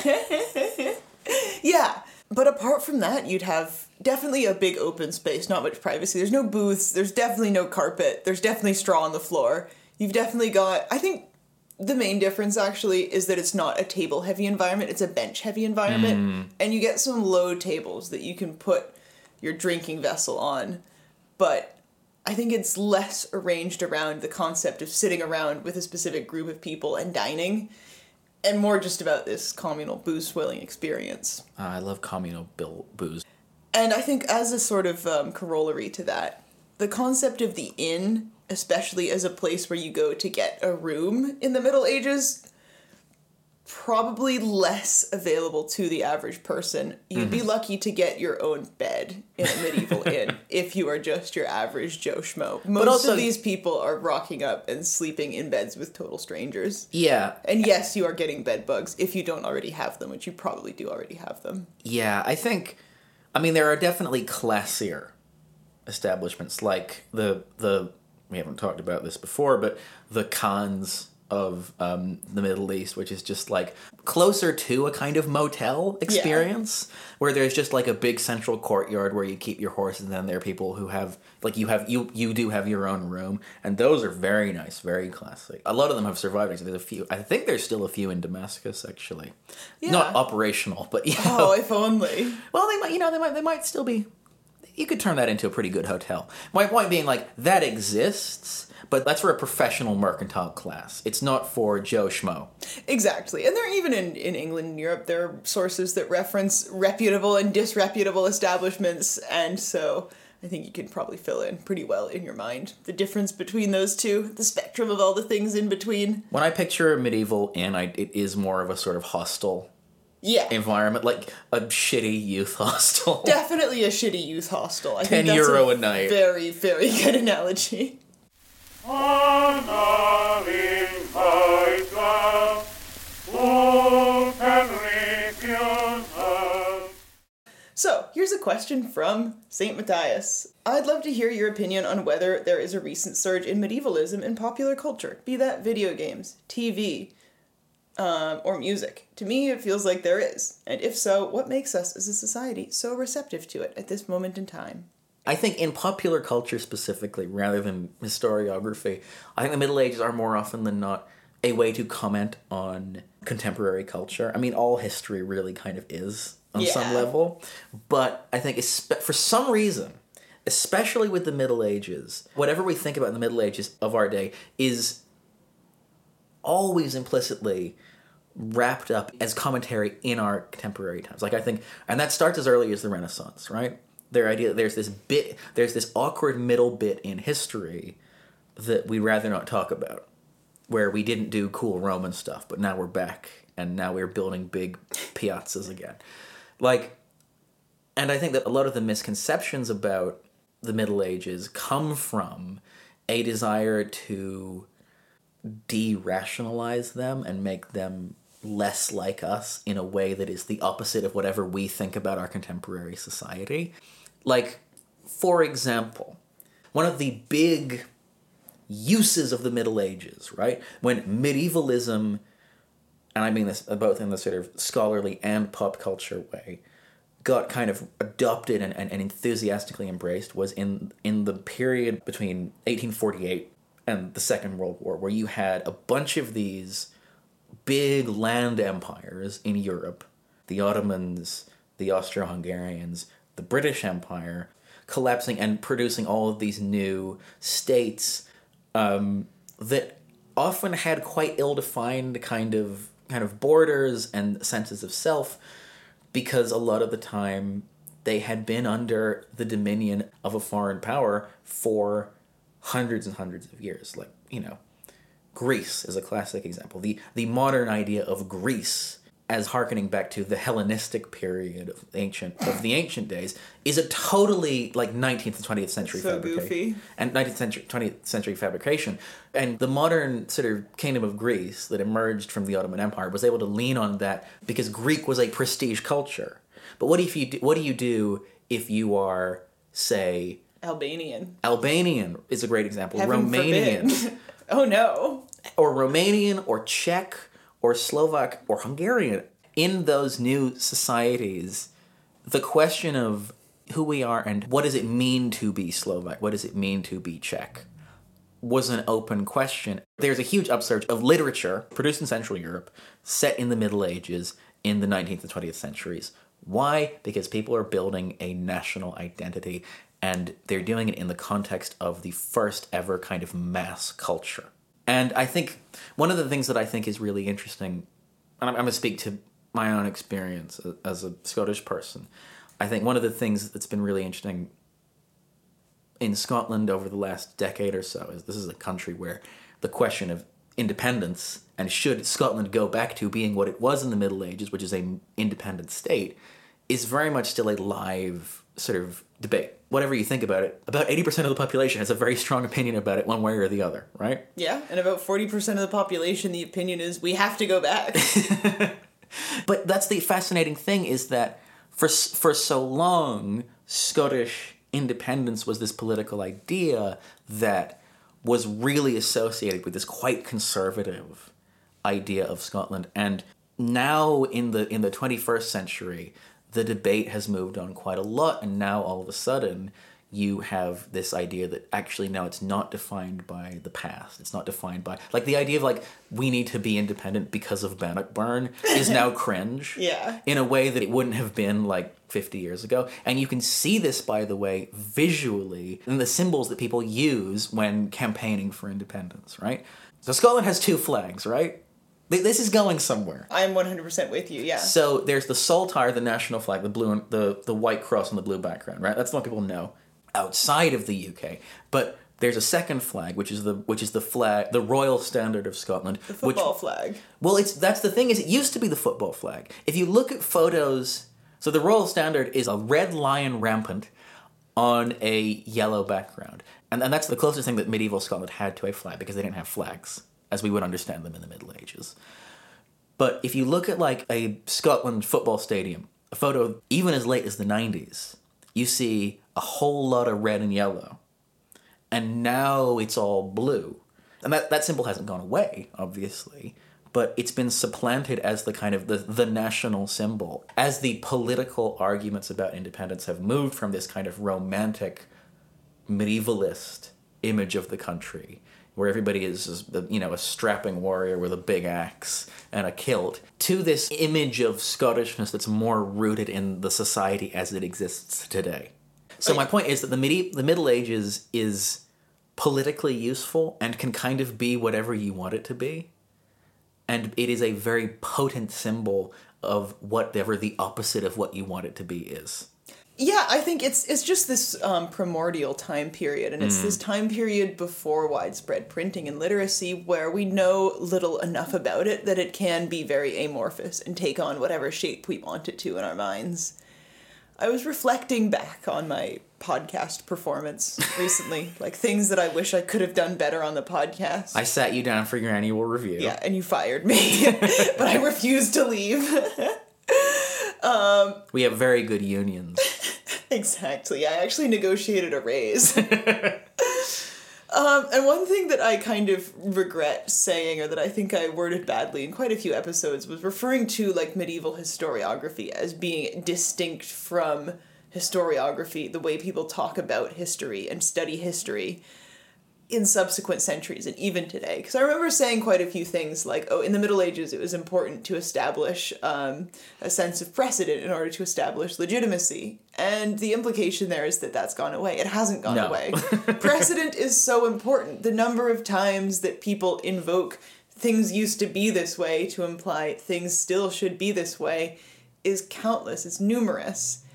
Yeah. But apart from that, you'd have definitely a big open space, not much privacy. There's no booths, there's definitely no carpet, there's definitely straw on the floor. You've definitely got... I think the main difference, actually, is that it's not a table-heavy environment, it's a bench-heavy environment. And you get some low tables that you can put your drinking vessel on. But I think it's less arranged around the concept of sitting around with a specific group of people and dining. And more just about this communal booze swilling experience. I love communal booze. And I think as a sort of corollary to that, the concept of the inn, especially as a place where you go to get a room in the Middle Ages, probably less available to the average person. You'd be lucky to get your own bed in a medieval inn if you are just your average Joe Schmo. Most of these people are rocking up and sleeping in beds with total strangers. Yeah. And yes, you are getting bed bugs if you don't already have them, which you probably do already have them. Yeah, I mean, there are definitely classier establishments, like the we haven't talked about this before, but the Khans of the Middle East, which is just like closer to a kind of motel experience, where there's just like a big central courtyard where you keep your horses, and then there are people who have like you do have your own room, and those are very nice, very classic. A lot of them have survived. There's a few. I think there's still a few in Damascus, actually. Yeah. Not operational, but oh, if only. Well, they might still be. You could turn that into a pretty good hotel. My point being, like, that exists, but that's for a professional mercantile class. It's not for Joe Schmo. Exactly. And there are even in England and Europe, there are sources that reference reputable and disreputable establishments, and so I think you can probably fill in pretty well in your mind the difference between those two, the spectrum of all the things in between. When I picture a medieval inn, it is more of a sort of hostel environment, like a shitty youth hostel. Definitely a shitty youth hostel. I 10 think that's euro a night. Very, very good analogy. Honor in myself, who can refuse her? So, here's a question from St. Matthias. I'd love to hear your opinion on whether there is a recent surge in medievalism in popular culture, be that video games, TV, or music. To me, it feels like there is. And if so, what makes us as a society so receptive to it at this moment in time? I think in popular culture specifically, rather than historiography, I think the Middle Ages are more often than not a way to comment on contemporary culture. I mean, all history really kind of is on some level. But I think for some reason, especially with the Middle Ages, whatever we think about the Middle Ages of our day is always implicitly wrapped up as commentary in our contemporary times. Like, I think, and that starts as early as the Renaissance, right? Their idea that there's this awkward middle bit in history that we'd rather not talk about, where we didn't do cool Roman stuff, but now we're back, and now we're building big piazzas again. Like, and I think that a lot of the misconceptions about the Middle Ages come from a desire to de-rationalize them and make them less like us in a way that is the opposite of whatever we think about our contemporary society. Like, for example, one of the big uses of the Middle Ages, right? When medievalism, and I mean this both in the sort of scholarly and pop culture way, got kind of adopted and enthusiastically embraced was in the period between 1848 and the Second World War, where you had a bunch of these big land empires in Europe, the Ottomans, the Austro-Hungarians, the British Empire, collapsing and producing all of these new states that often had quite ill-defined kind of borders and senses of self, because a lot of the time they had been under the dominion of a foreign power for hundreds and hundreds of years. Like, you know, Greece is a classic example. The modern idea of Greece as hearkening back to the Hellenistic period of the ancient days is a totally like 19th and 20th century fabrication. Goofy. And 19th century, 20th century fabrication. And the modern sort of kingdom of Greece that emerged from the Ottoman Empire was able to lean on that because Greek was a prestige culture. But what do you do if you are, say, Albanian? Albanian is a great example. Heaven Romanian. Forbid. Oh no. Or Romanian or Czech or Slovak or Hungarian. In those new societies, the question of who we are and what does it mean to be Slovak, what does it mean to be Czech, was an open question. There's a huge upsurge of literature produced in Central Europe, set in the Middle Ages in the 19th and 20th centuries. Why? Because people are building a national identity, and they're doing it in the context of the first ever kind of mass culture. And I think one of the things that I think is really interesting, and I'm going to speak to my own experience as a Scottish person, I think one of the things that's been really interesting in Scotland over the last decade or so is this is a country where the question of independence and should Scotland go back to being what it was in the Middle Ages, which is an independent state, is very much still a live sort of debate. Whatever you think about it, about 80% of the population has a very strong opinion about it one way or the other, right? Yeah, and about 40% of the population, the opinion is we have to go back. But that's the fascinating thing, is that for so long, Scottish independence was this political idea that was really associated with this quite conservative idea of Scotland. And now in the 21st century, the debate has moved on quite a lot, and now all of a sudden you have this idea that actually now it's not defined by the past. It's not defined by, like, the idea of, like, we need to be independent because of Bannockburn is now cringe. Yeah. In a way that it wouldn't have been, like, 50 years ago. And you can see this, by the way, visually in the symbols that people use when campaigning for independence, right? So Scotland has two flags, right? This is going somewhere. I'm 100% with you, yeah. So there's the Saltire, the national flag, the blue and the white cross on the blue background, right? That's what people know outside of the UK. But there's a second flag, which is the flag, the royal standard of Scotland. The football flag. Well, that's the thing, is it used to be the football flag. If you look at photos, so the royal standard is a red lion rampant on a yellow background. And that's the closest thing that medieval Scotland had to a flag, because they didn't have flags as we would understand them in the Middle Ages. But if you look at, like, a Scotland football stadium, a photo even as late as the 90s, you see a whole lot of red and yellow. And now it's all blue. And that symbol hasn't gone away, obviously, but it's been supplanted as the kind of the national symbol. As the political arguments about independence have moved from this kind of romantic, medievalist image of the country, where everybody is, you know, a strapping warrior with a big axe and a kilt, to this image of Scottishness that's more rooted in the society as it exists today. So my point is that the Middle Ages is politically useful and can kind of be whatever you want it to be. And it is a very potent symbol of whatever the opposite of what you want it to be is. Yeah, I think it's just this primordial time period, and it's this time period before widespread printing and literacy where we know little enough about it that it can be very amorphous and take on whatever shape we want it to in our minds. I was reflecting back on my podcast performance recently, like things that I wish I could have done better on the podcast. I sat you down for your annual review. Yeah, and you fired me, but I refused to leave. We have very good unions. Exactly. I actually negotiated a raise. And one thing that I kind of regret saying, or that I think I worded badly in quite a few episodes, was referring to like medieval historiography as being distinct from historiography, the way people talk about history and study history in subsequent centuries and even today. Because I remember saying quite a few things like, oh, in the Middle Ages it was important to establish a sense of precedent in order to establish legitimacy. And the implication there is that that's gone away. It hasn't gone away. Precedent is so important. The number of times that people invoke things used to be this way to imply things still should be this way is countless. It's numerous.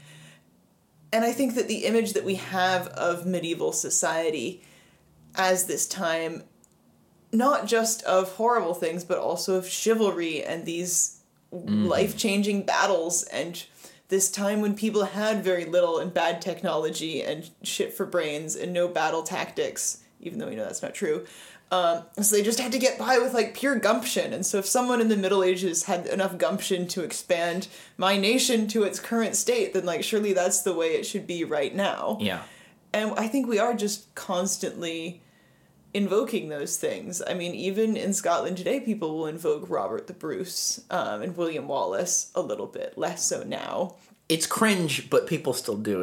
And I think that the image that we have of medieval society as this time, not just of horrible things, but also of chivalry and these life-changing battles, and this time when people had very little and bad technology and shit for brains and no battle tactics, even though we know that's not true. So they just had to get by with like pure gumption. And so if someone in the Middle Ages had enough gumption to expand my nation to its current state, then like surely that's the way it should be right now. Yeah. And I think we are just constantly invoking those things. I mean, even in Scotland today, people will invoke Robert the Bruce and William Wallace a little bit, less so now. It's cringe, but people still do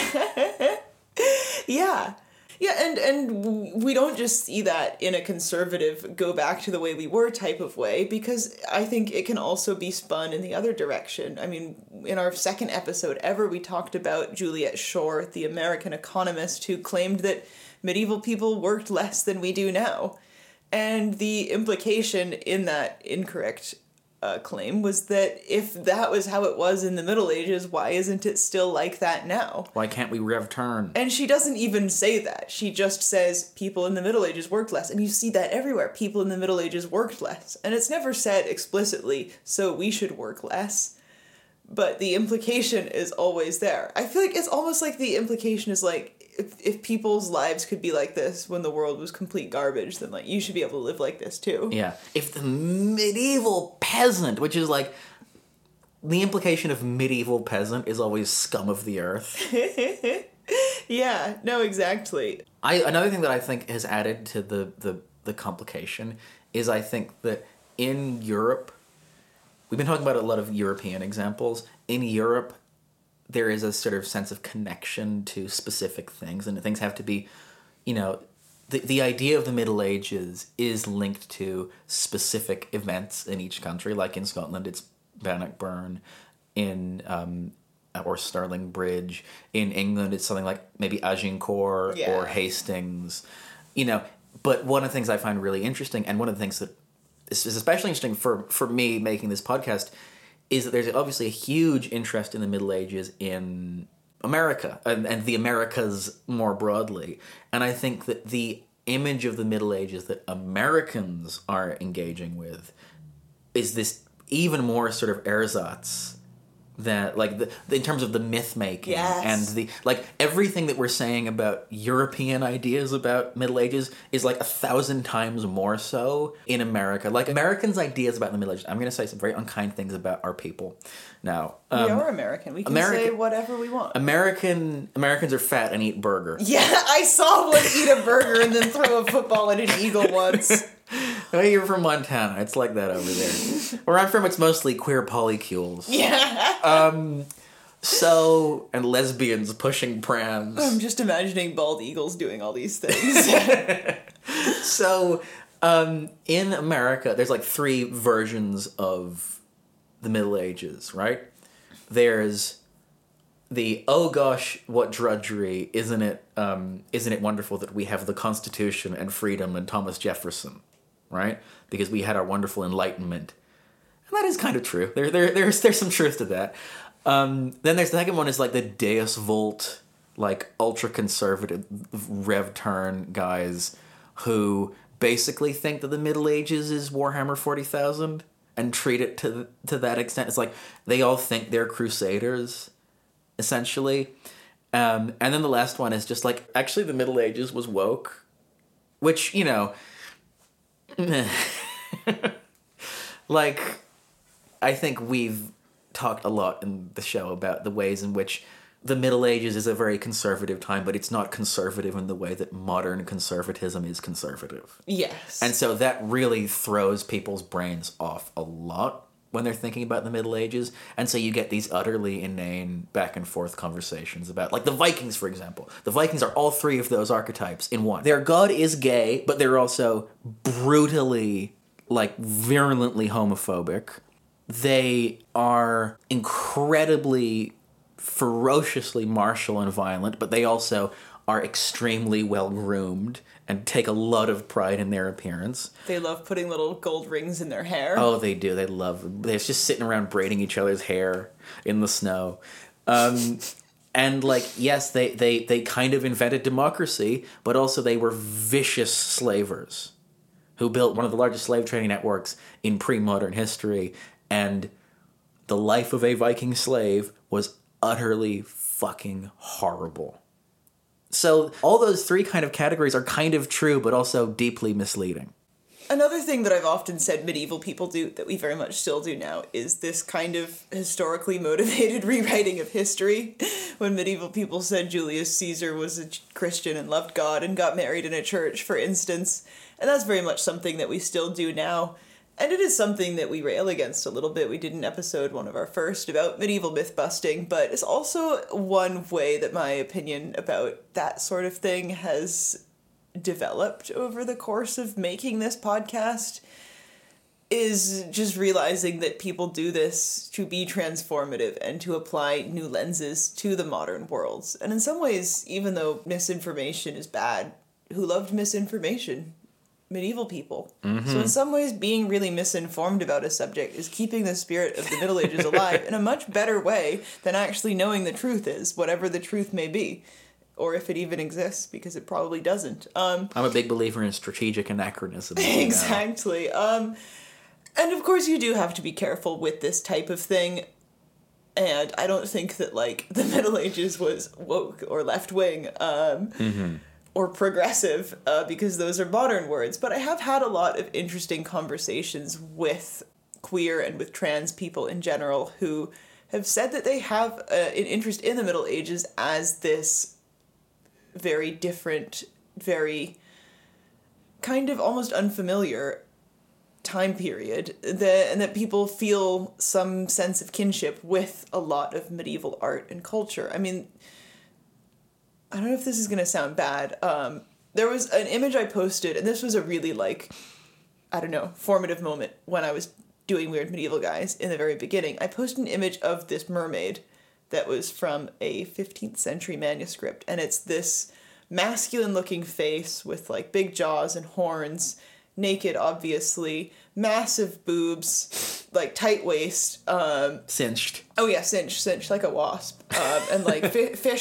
it. Yeah. Yeah, and we don't just see that in a conservative go back to the way we were type of way, because I think it can also be spun in the other direction. I mean, in our second episode ever, we talked about Juliet Schor, the American economist who claimed that medieval people worked less than we do now. And the implication in that incorrect claim was that if that was how it was in the Middle Ages, why isn't it still like that now? Why can't we return? And she doesn't even say that. She just says people in the Middle Ages worked less. And you see that everywhere. People in the Middle Ages worked less. And it's never said explicitly, so we should work less. But the implication is always there. I feel like it's almost like the implication is like, if people's lives could be like this when the world was complete garbage, then like you should be able to live like this too. Yeah. If the medieval peasant, which is like the implication of medieval peasant is always scum of the earth. Yeah, no, exactly. Another thing that I think has added to the complication is I think that in Europe, we've been talking about a lot of European examples. In Europe, there is a sort of sense of connection to specific things, and things have to be, you know, the idea of the Middle Ages is linked to specific events in each country. Like in Scotland, it's Bannockburn, or Stirling Bridge. In England, it's something like maybe Agincourt or Hastings, you know. But one of the things I find really interesting, and one of the things that is especially interesting for me making this podcast, is that there's obviously a huge interest in the Middle Ages in America and the Americas more broadly. And I think that the image of the Middle Ages that Americans are engaging with is this even more sort of ersatz that, like, in terms of the myth making Yes. and the, like, everything that we're saying about European ideas about Middle Ages is like 1,000 times more so in America. Like, Americans' ideas about the Middle Ages, I'm going to say some very unkind things about our people now. We are American. We can say whatever we want. Americans are fat and eat burger. Yeah, I saw one eat a burger and then throw a football at an eagle once. Oh, you're from Montana. It's like that over there. Where I'm from, it's mostly queer polycules. Yeah. So, and lesbians pushing prams. I'm just imagining bald eagles doing all these things. So, in America, there's like 3 versions of the Middle Ages, right? There's the, oh gosh, what drudgery, isn't it wonderful that we have the Constitution and freedom and Thomas Jefferson, right? Because we had our wonderful Enlightenment. And that is kind of true. There's some truth to that. Then there's the second one is like the Deus Vult, like ultra-conservative Rev Turn guys who basically think that the Middle Ages is Warhammer 40,000 and treat it to that extent. It's like they all think they're crusaders, essentially. And then the last one is just like, actually the Middle Ages was woke, which, you know, like, I think we've talked a lot in the show about the ways in which the Middle Ages is a very conservative time, but it's not conservative in the way that modern conservatism is conservative. Yes. And so that really throws people's brains off a lot when they're thinking about the Middle Ages. And so you get these utterly inane back and forth conversations about, like, the Vikings, for example. The Vikings are all 3 of those archetypes in one. Their god is gay, but they're also brutally, like, virulently homophobic. They are incredibly, ferociously martial and violent, but they also are extremely well-groomed and take a lot of pride in their appearance. They love putting little gold rings in their hair. Oh, they do. They're just sitting around braiding each other's hair in the snow. And, like, yes, they kind of invented democracy, but also they were vicious slavers who built one of the largest slave trading networks in pre-modern history. And the life of a Viking slave was utterly fucking horrible. So all those 3 kind of categories are kind of true, but also deeply misleading. Another thing that I've often said medieval people do, that we very much still do now, is this kind of historically motivated rewriting of history. When medieval people said Julius Caesar was a Christian and loved God and got married in a church, for instance. And that's very much something that we still do now. And it is something that we rail against a little bit. We did an episode, one of our first, about medieval myth busting, but it's also one way that my opinion about that sort of thing has developed over the course of making this podcast is just realizing that people do this to be transformative and to apply new lenses to the modern worlds. And in some ways, even though misinformation is bad, who loved misinformation? Medieval people. Mm-hmm. So in some ways, being really misinformed about a subject is keeping the spirit of the Middle Ages alive in a much better way than actually knowing the truth is, whatever the truth may be. Or if it even exists, because it probably doesn't. I'm a big believer in strategic anachronism. Exactly. And of course you do have to be careful with this type of thing. And I don't think that, like, the Middle Ages was woke or left-wing. Or progressive, because those are modern words. But I have had a lot of interesting conversations with queer and with trans people in general who have said that they have an interest in the Middle Ages as this very different, very kind of almost unfamiliar time period, and that people feel some sense of kinship with a lot of medieval art and culture. I mean, I don't know if this is going to sound bad. There was an image I posted, and this was a really, like, I don't know, formative moment when I was doing Weird Medieval Guys in the very beginning. I posted an image of this mermaid that was from a 15th century manuscript, and it's this masculine-looking face with, like, big jaws and horns, naked, obviously, massive boobs, like, tight waist. Cinched. Oh yeah, cinched like a wasp. And, like,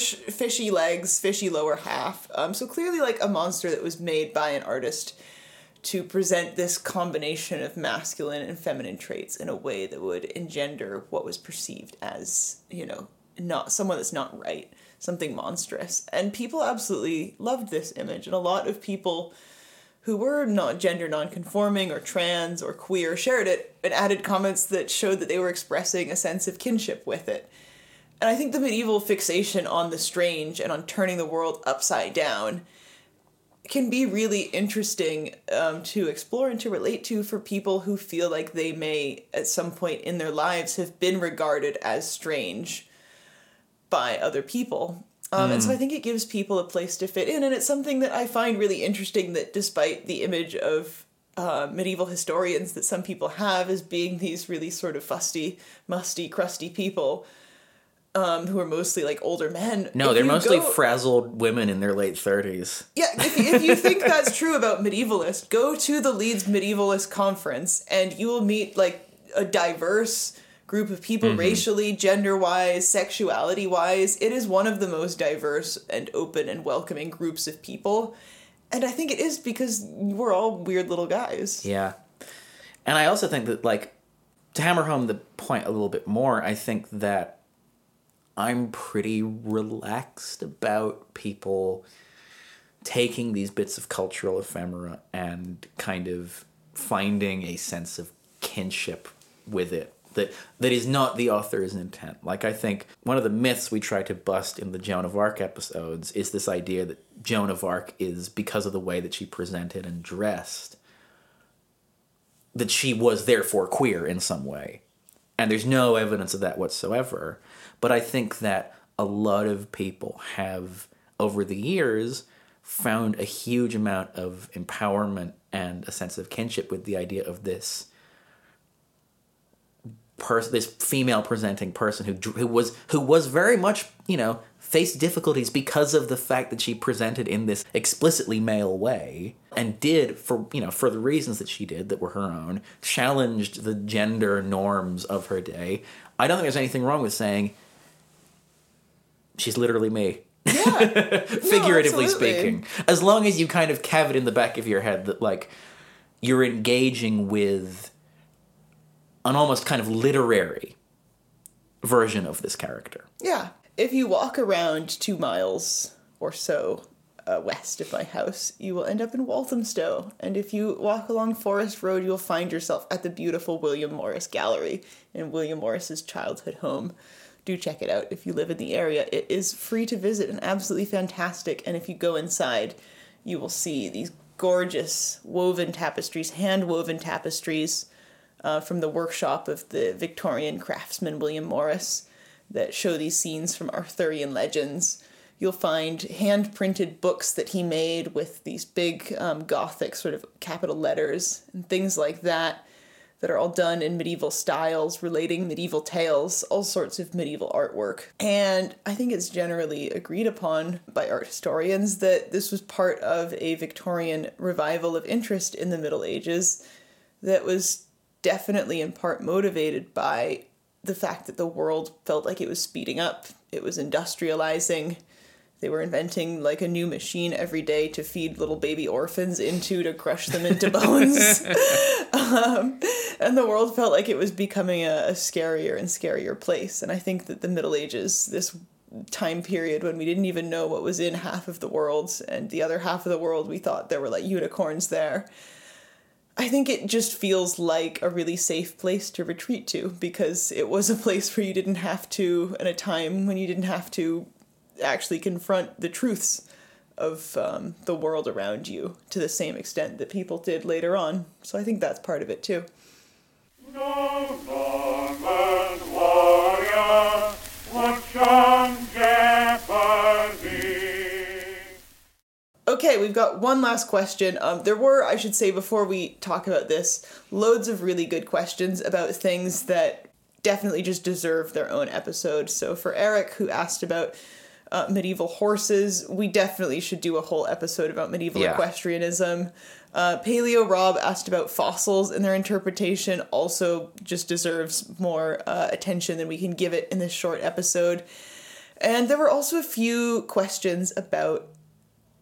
fishy legs, fishy lower half. So clearly, like, a monster that was made by an artist to present this combination of masculine and feminine traits in a way that would engender what was perceived as, not someone that's not right, something monstrous. And people absolutely loved this image, and a lot of people who were not gender nonconforming or trans or queer shared it and added comments that showed that they were expressing a sense of kinship with it. And I think the medieval fixation on the strange and on turning the world upside down can be really interesting to explore and to relate to for people who feel like they may, at some point in their lives, have been regarded as strange by other people. And so I think it gives people a place to fit in, and it's something that I find really interesting, that despite the image of medieval historians that some people have as being these really sort of fusty, musty, crusty people, who are mostly like older men. No, they're mostly frazzled women in their late 30s. Yeah, if you think that's true about medievalists, go to the Leeds Medievalist Conference and you will meet like a diverse group of people, racially, gender-wise, sexuality-wise. It is one of the most diverse and open and welcoming groups of people. And I think it is because we're all weird little guys. Yeah. And I also think that, like, to hammer home the point a little bit more, I think that I'm pretty relaxed about people taking these bits of cultural ephemera and kind of finding a sense of kinship with it that is not the author's intent. Like, I think one of the myths we try to bust in the Joan of Arc episodes is this idea that Joan of Arc is, because of the way that she presented and dressed, that she was therefore queer in some way. And there's no evidence of that whatsoever. But I think that a lot of people have, over the years, found a huge amount of empowerment and a sense of kinship with the idea of this this female presenting person who was very much, faced difficulties because of the fact that she presented in this explicitly male way, and did, for the reasons that she did that were her own, challenged the gender norms of her day. I don't think there's anything wrong with saying, she's literally me. Yeah. Figuratively No, speaking. As long as you kind of have it in the back of your head that, like, you're engaging with an almost kind of literary version of this character. Yeah. If you walk around 2 miles or so west of my house, you will end up in Walthamstow. And if you walk along Forest Road, you'll find yourself at the beautiful William Morris Gallery in William Morris's childhood home. Do check it out if you live in the area. It is free to visit and absolutely fantastic. And if you go inside, you will see these gorgeous woven tapestries, hand-woven tapestries from the workshop of the Victorian craftsman William Morris that show these scenes from Arthurian legends. You'll find hand-printed books that he made with these big Gothic sort of capital letters and things like that are all done in medieval styles, relating medieval tales, all sorts of medieval artwork. And I think it's generally agreed upon by art historians that this was part of a Victorian revival of interest in the Middle Ages that was definitely in part motivated by the fact that the world felt like it was speeding up. It was industrializing. They were inventing like a new machine every day to feed little baby orphans into, to crush them into bones. And the world felt like it was becoming a scarier and scarier place. And I think that the Middle Ages, this time period when we didn't even know what was in half of the world, and the other half of the world we thought there were like unicorns there, I think it just feels like a really safe place to retreat to, because it was a place where you didn't have to, in a time when you didn't have to actually confront the truths of the world around you to the same extent that people did later on. So I think that's part of it too. No Norman warrior would shun jeopardy. Okay, we've got one last question. There were, I should say, before we talk about this, loads of really good questions about things that definitely just deserve their own episode. So for Eric, who asked about medieval horses, we definitely should do a whole episode about medieval equestrianism. Paleo Rob asked about fossils and their interpretation, also just deserves more attention than we can give it in this short episode. And there were also a few questions about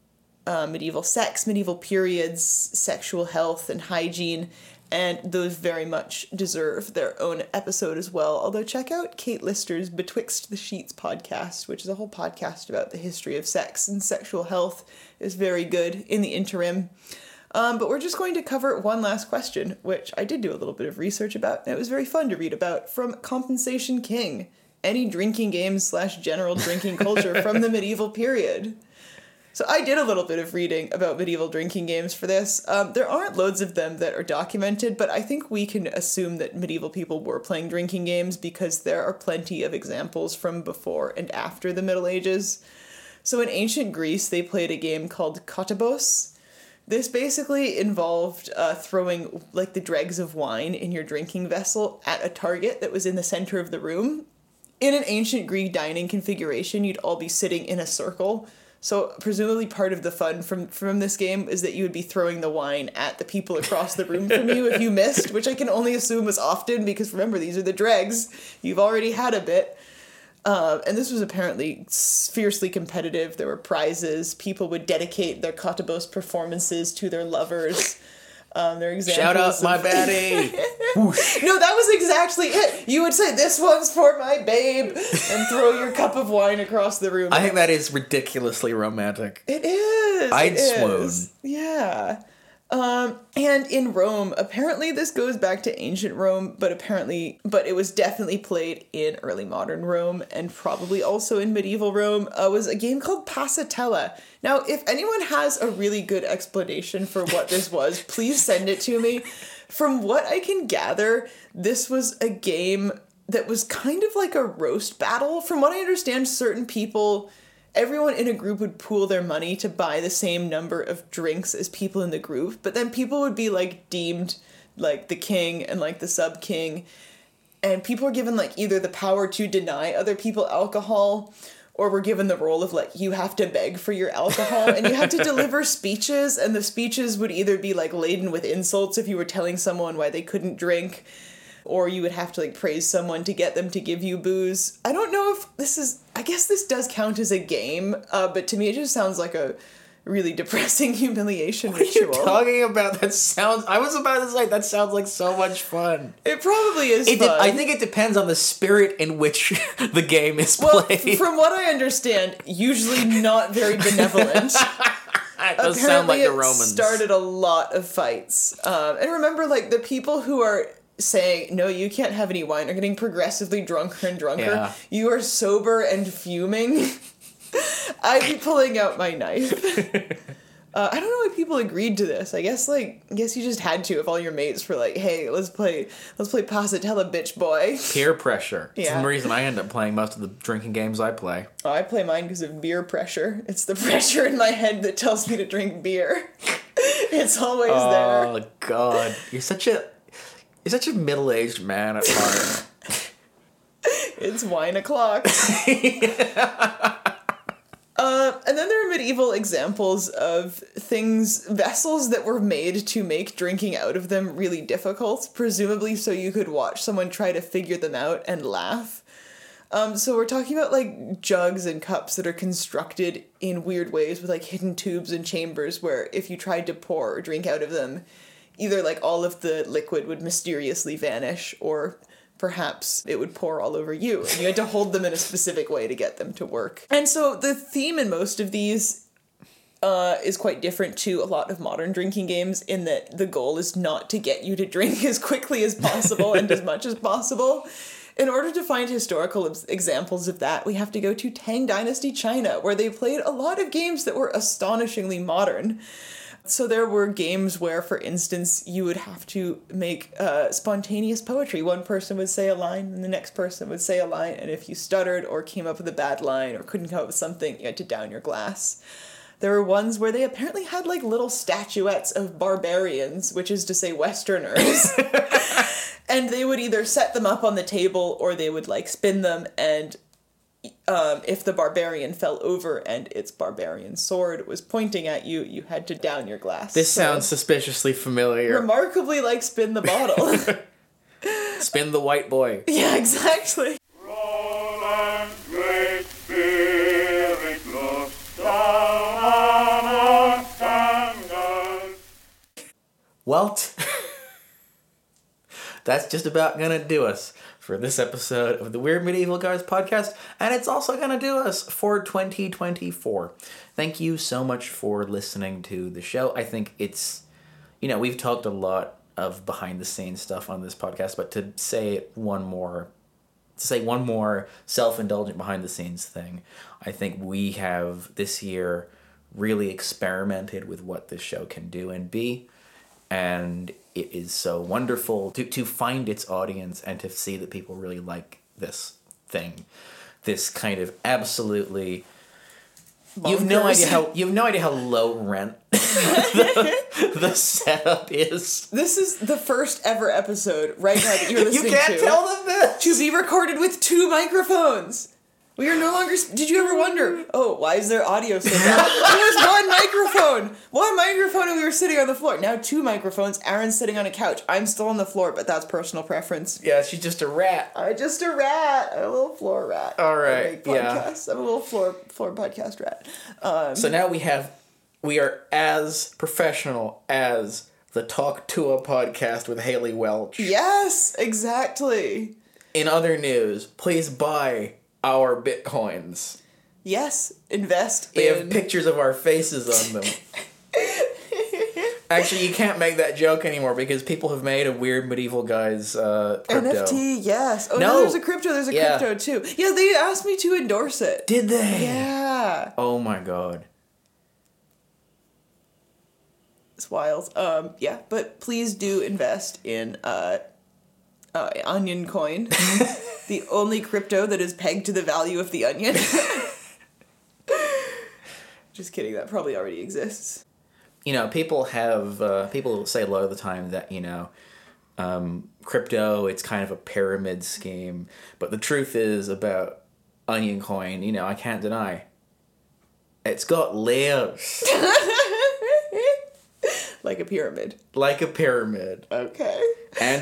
medieval sex, medieval periods, sexual health, and hygiene. And those very much deserve their own episode as well. Although check out Kate Lister's Betwixt the Sheets podcast, which is a whole podcast about the history of sex and sexual health. Is very good in the interim. But we're just going to cover one last question, which I did do a little bit of research about, and it was very fun to read about, from Compensation King. Any drinking games / general drinking culture from the medieval period. So I did a little bit of reading about medieval drinking games for this. There aren't loads of them that are documented, but I think we can assume that medieval people were playing drinking games because there are plenty of examples from before and after the Middle Ages. So in ancient Greece, they played a game called Kottabos. This basically involved throwing like the dregs of wine in your drinking vessel at a target that was in the center of the room. In an ancient Greek dining configuration, you'd all be sitting in a circle. So presumably part of the fun from this game is that you would be throwing the wine at the people across the room from you if you missed, which I can only assume was often because remember, these are the dregs. You've already had a bit. And this was apparently fiercely competitive. There were prizes. People would dedicate their Kottabos performances to their lovers. Their examples Shout out my baddie! No, that was exactly it. You would say, "This one's for my babe," and throw your cup of wine across the room. I think that is ridiculously romantic. It is. I'd swoon. Yeah. And in Rome, apparently this goes back to ancient Rome, but it was definitely played in early modern Rome and probably also in medieval Rome, was a game called Passatella. Now, if anyone has a really good explanation for what this was, please send it to me. From what I can gather, this was a game that was kind of like a roast battle. From what I understand, everyone in a group would pool their money to buy the same number of drinks as people in the group, but then people would be like deemed like the king and like the sub-king, and people were given like either the power to deny other people alcohol, or were given the role of like, you have to beg for your alcohol, and you had to deliver speeches, and the speeches would either be like laden with insults if you were telling someone why they couldn't drink, or you would have to like praise someone to get them to give you booze. I don't know if I guess this does count as a game, but to me it just sounds like a really depressing humiliation ritual. What are you talking about? I was about to say, that sounds like so much fun. It probably is fun. I think it depends on the spirit in which the game is well, played. From what I understand, usually not very benevolent. It does sound like the Romans. It started a lot of fights. And remember, like, the people who are saying, no, you can't have any wine, are getting progressively drunker and drunker. Yeah. You are sober and fuming. I'd be pulling out my knife. I don't know why people agreed to this. I guess you just had to if all your mates were like, hey, let's play Passatella, bitch boy. Peer pressure. Yeah. It's the reason I end up playing most of the drinking games I play. Oh, I play mine because of beer pressure. It's the pressure in my head that tells me to drink beer. It's always there. Oh God. You're such a middle-aged man at heart. It's wine o'clock. And then there are medieval examples of vessels that were made to make drinking out of them really difficult, presumably so you could watch someone try to figure them out and laugh. So we're talking about like jugs and cups that are constructed in weird ways with like hidden tubes and chambers where if you tried to pour or drink out of them, either like all of the liquid would mysteriously vanish or perhaps it would pour all over you, and you had to hold them in a specific way to get them to work. And so the theme in most of these is quite different to a lot of modern drinking games in that the goal is not to get you to drink as quickly as possible and as much as possible. In order to find historical examples of that, we have to go to Tang Dynasty China, where they played a lot of games that were astonishingly modern. So there were games where, for instance, you would have to make spontaneous poetry. One person would say a line, and the next person would say a line, and if you stuttered or came up with a bad line or couldn't come up with something, you had to down your glass. There were ones where they apparently had, like, little statuettes of barbarians, which is to say Westerners. And they would either set them up on the table or they would, like, spin them, and if the barbarian fell over and its barbarian sword was pointing at you, you had to down your glass. This sounds suspiciously familiar. Remarkably like Spin the Bottle. Spin the white boy. Yeah, exactly. Roll and great spirit looks down on us. Walt, that's just about gonna do us for this episode of the Weird Medieval Guys podcast, and it's also gonna do us for 2024. Thank you so much for listening to the show. I think it's, we've talked a lot of behind the scenes stuff on this podcast, but to say one more self-indulgent behind the scenes thing, I think we have this year really experimented with what this show can do and be, and it is so wonderful to find its audience and to see that people really like this thing, this kind of absolutely you have no idea how low rent the setup is. This is the first ever episode right now that you're listening to. You can't tell them this. To be recorded with 2 microphones. We are no longer... Did you ever wonder, why is there audio so bad? It was one microphone! One microphone and we were sitting on the floor. Now 2 microphones. Aaron's sitting on a couch. I'm still on the floor, but that's personal preference. Yeah, she's just a rat. I'm just a rat. I'm a little floor rat. All right, yeah. I'm a little floor podcast rat. So now we are as professional as the Talk to a podcast with Haley Welch. Yes, exactly. In other news, please buy our Bitcoins. Yes, invest They have pictures of our faces on them. Actually, you can't make that joke anymore because people have made a Weird Medieval Guys crypto. NFT, yes. Oh, no, there's a crypto. There's a crypto, too. Yeah, they asked me to endorse it. Did they? Yeah. Oh, my God. It's wild. Yeah, but please do invest in Onion Coin. The only crypto that is pegged to the value of the onion. Just kidding, that probably already exists. People say a lot of the time that, crypto, it's kind of a pyramid scheme. But the truth is about Onion Coin, I can't deny, it's got layers. Like a pyramid. Like a pyramid. Okay. And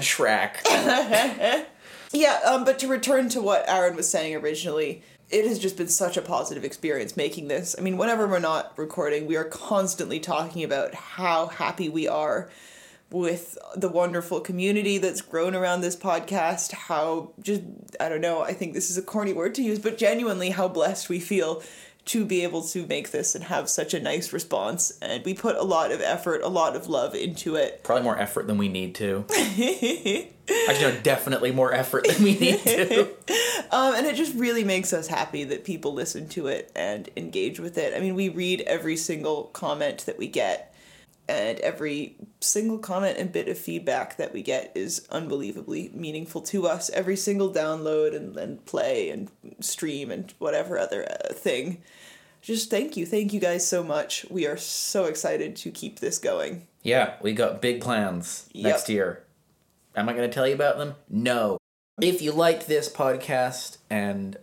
Shrek. Yeah, but to return to what Aaron was saying originally, it has just been such a positive experience making this. I mean, whenever we're not recording, we are constantly talking about how happy we are with the wonderful community that's grown around this podcast, how just, I don't know, I think this is a corny word to use, but genuinely how blessed we feel to be able to make this and have such a nice response. And we put a lot of effort, a lot of love into it. Probably more effort than we need to. Actually, no, definitely more effort than we need to. And it just really makes us happy that people listen to it and engage with it. I mean, we read every single comment that we get, and every single comment and bit of feedback that we get is unbelievably meaningful to us. Every single download and play and stream and whatever other thing. Just thank you guys so much. We are so excited to keep this going. Yeah, we got big plans next year. Am I going to tell you about them? No. If you liked this podcast and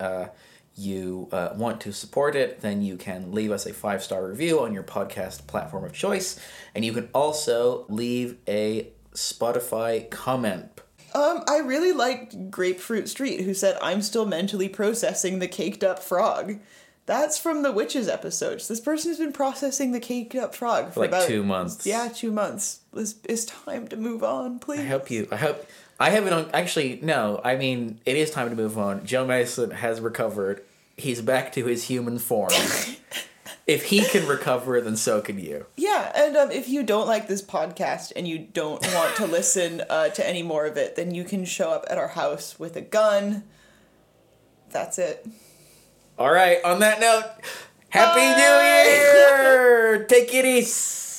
you want to support it, then you can leave us a 5-star review on your podcast platform of choice, and you can also leave a Spotify comment. I really liked Grapefruit Street, who said, "I'm still mentally processing the caked up frog." That's from the Witches episodes. This person's been processing the caked up frog for like about 2 months. Yeah, 2 months. It's time to move on, please. I haven't actually, no, I mean, it is time to move on. Joe Mason has recovered. He's back to his human form. If he can recover, then so can you. Yeah, and if you don't like this podcast and you don't want to listen to any more of it, then you can show up at our house with a gun. That's it. All right, on that note, Happy New Year! Take it easy.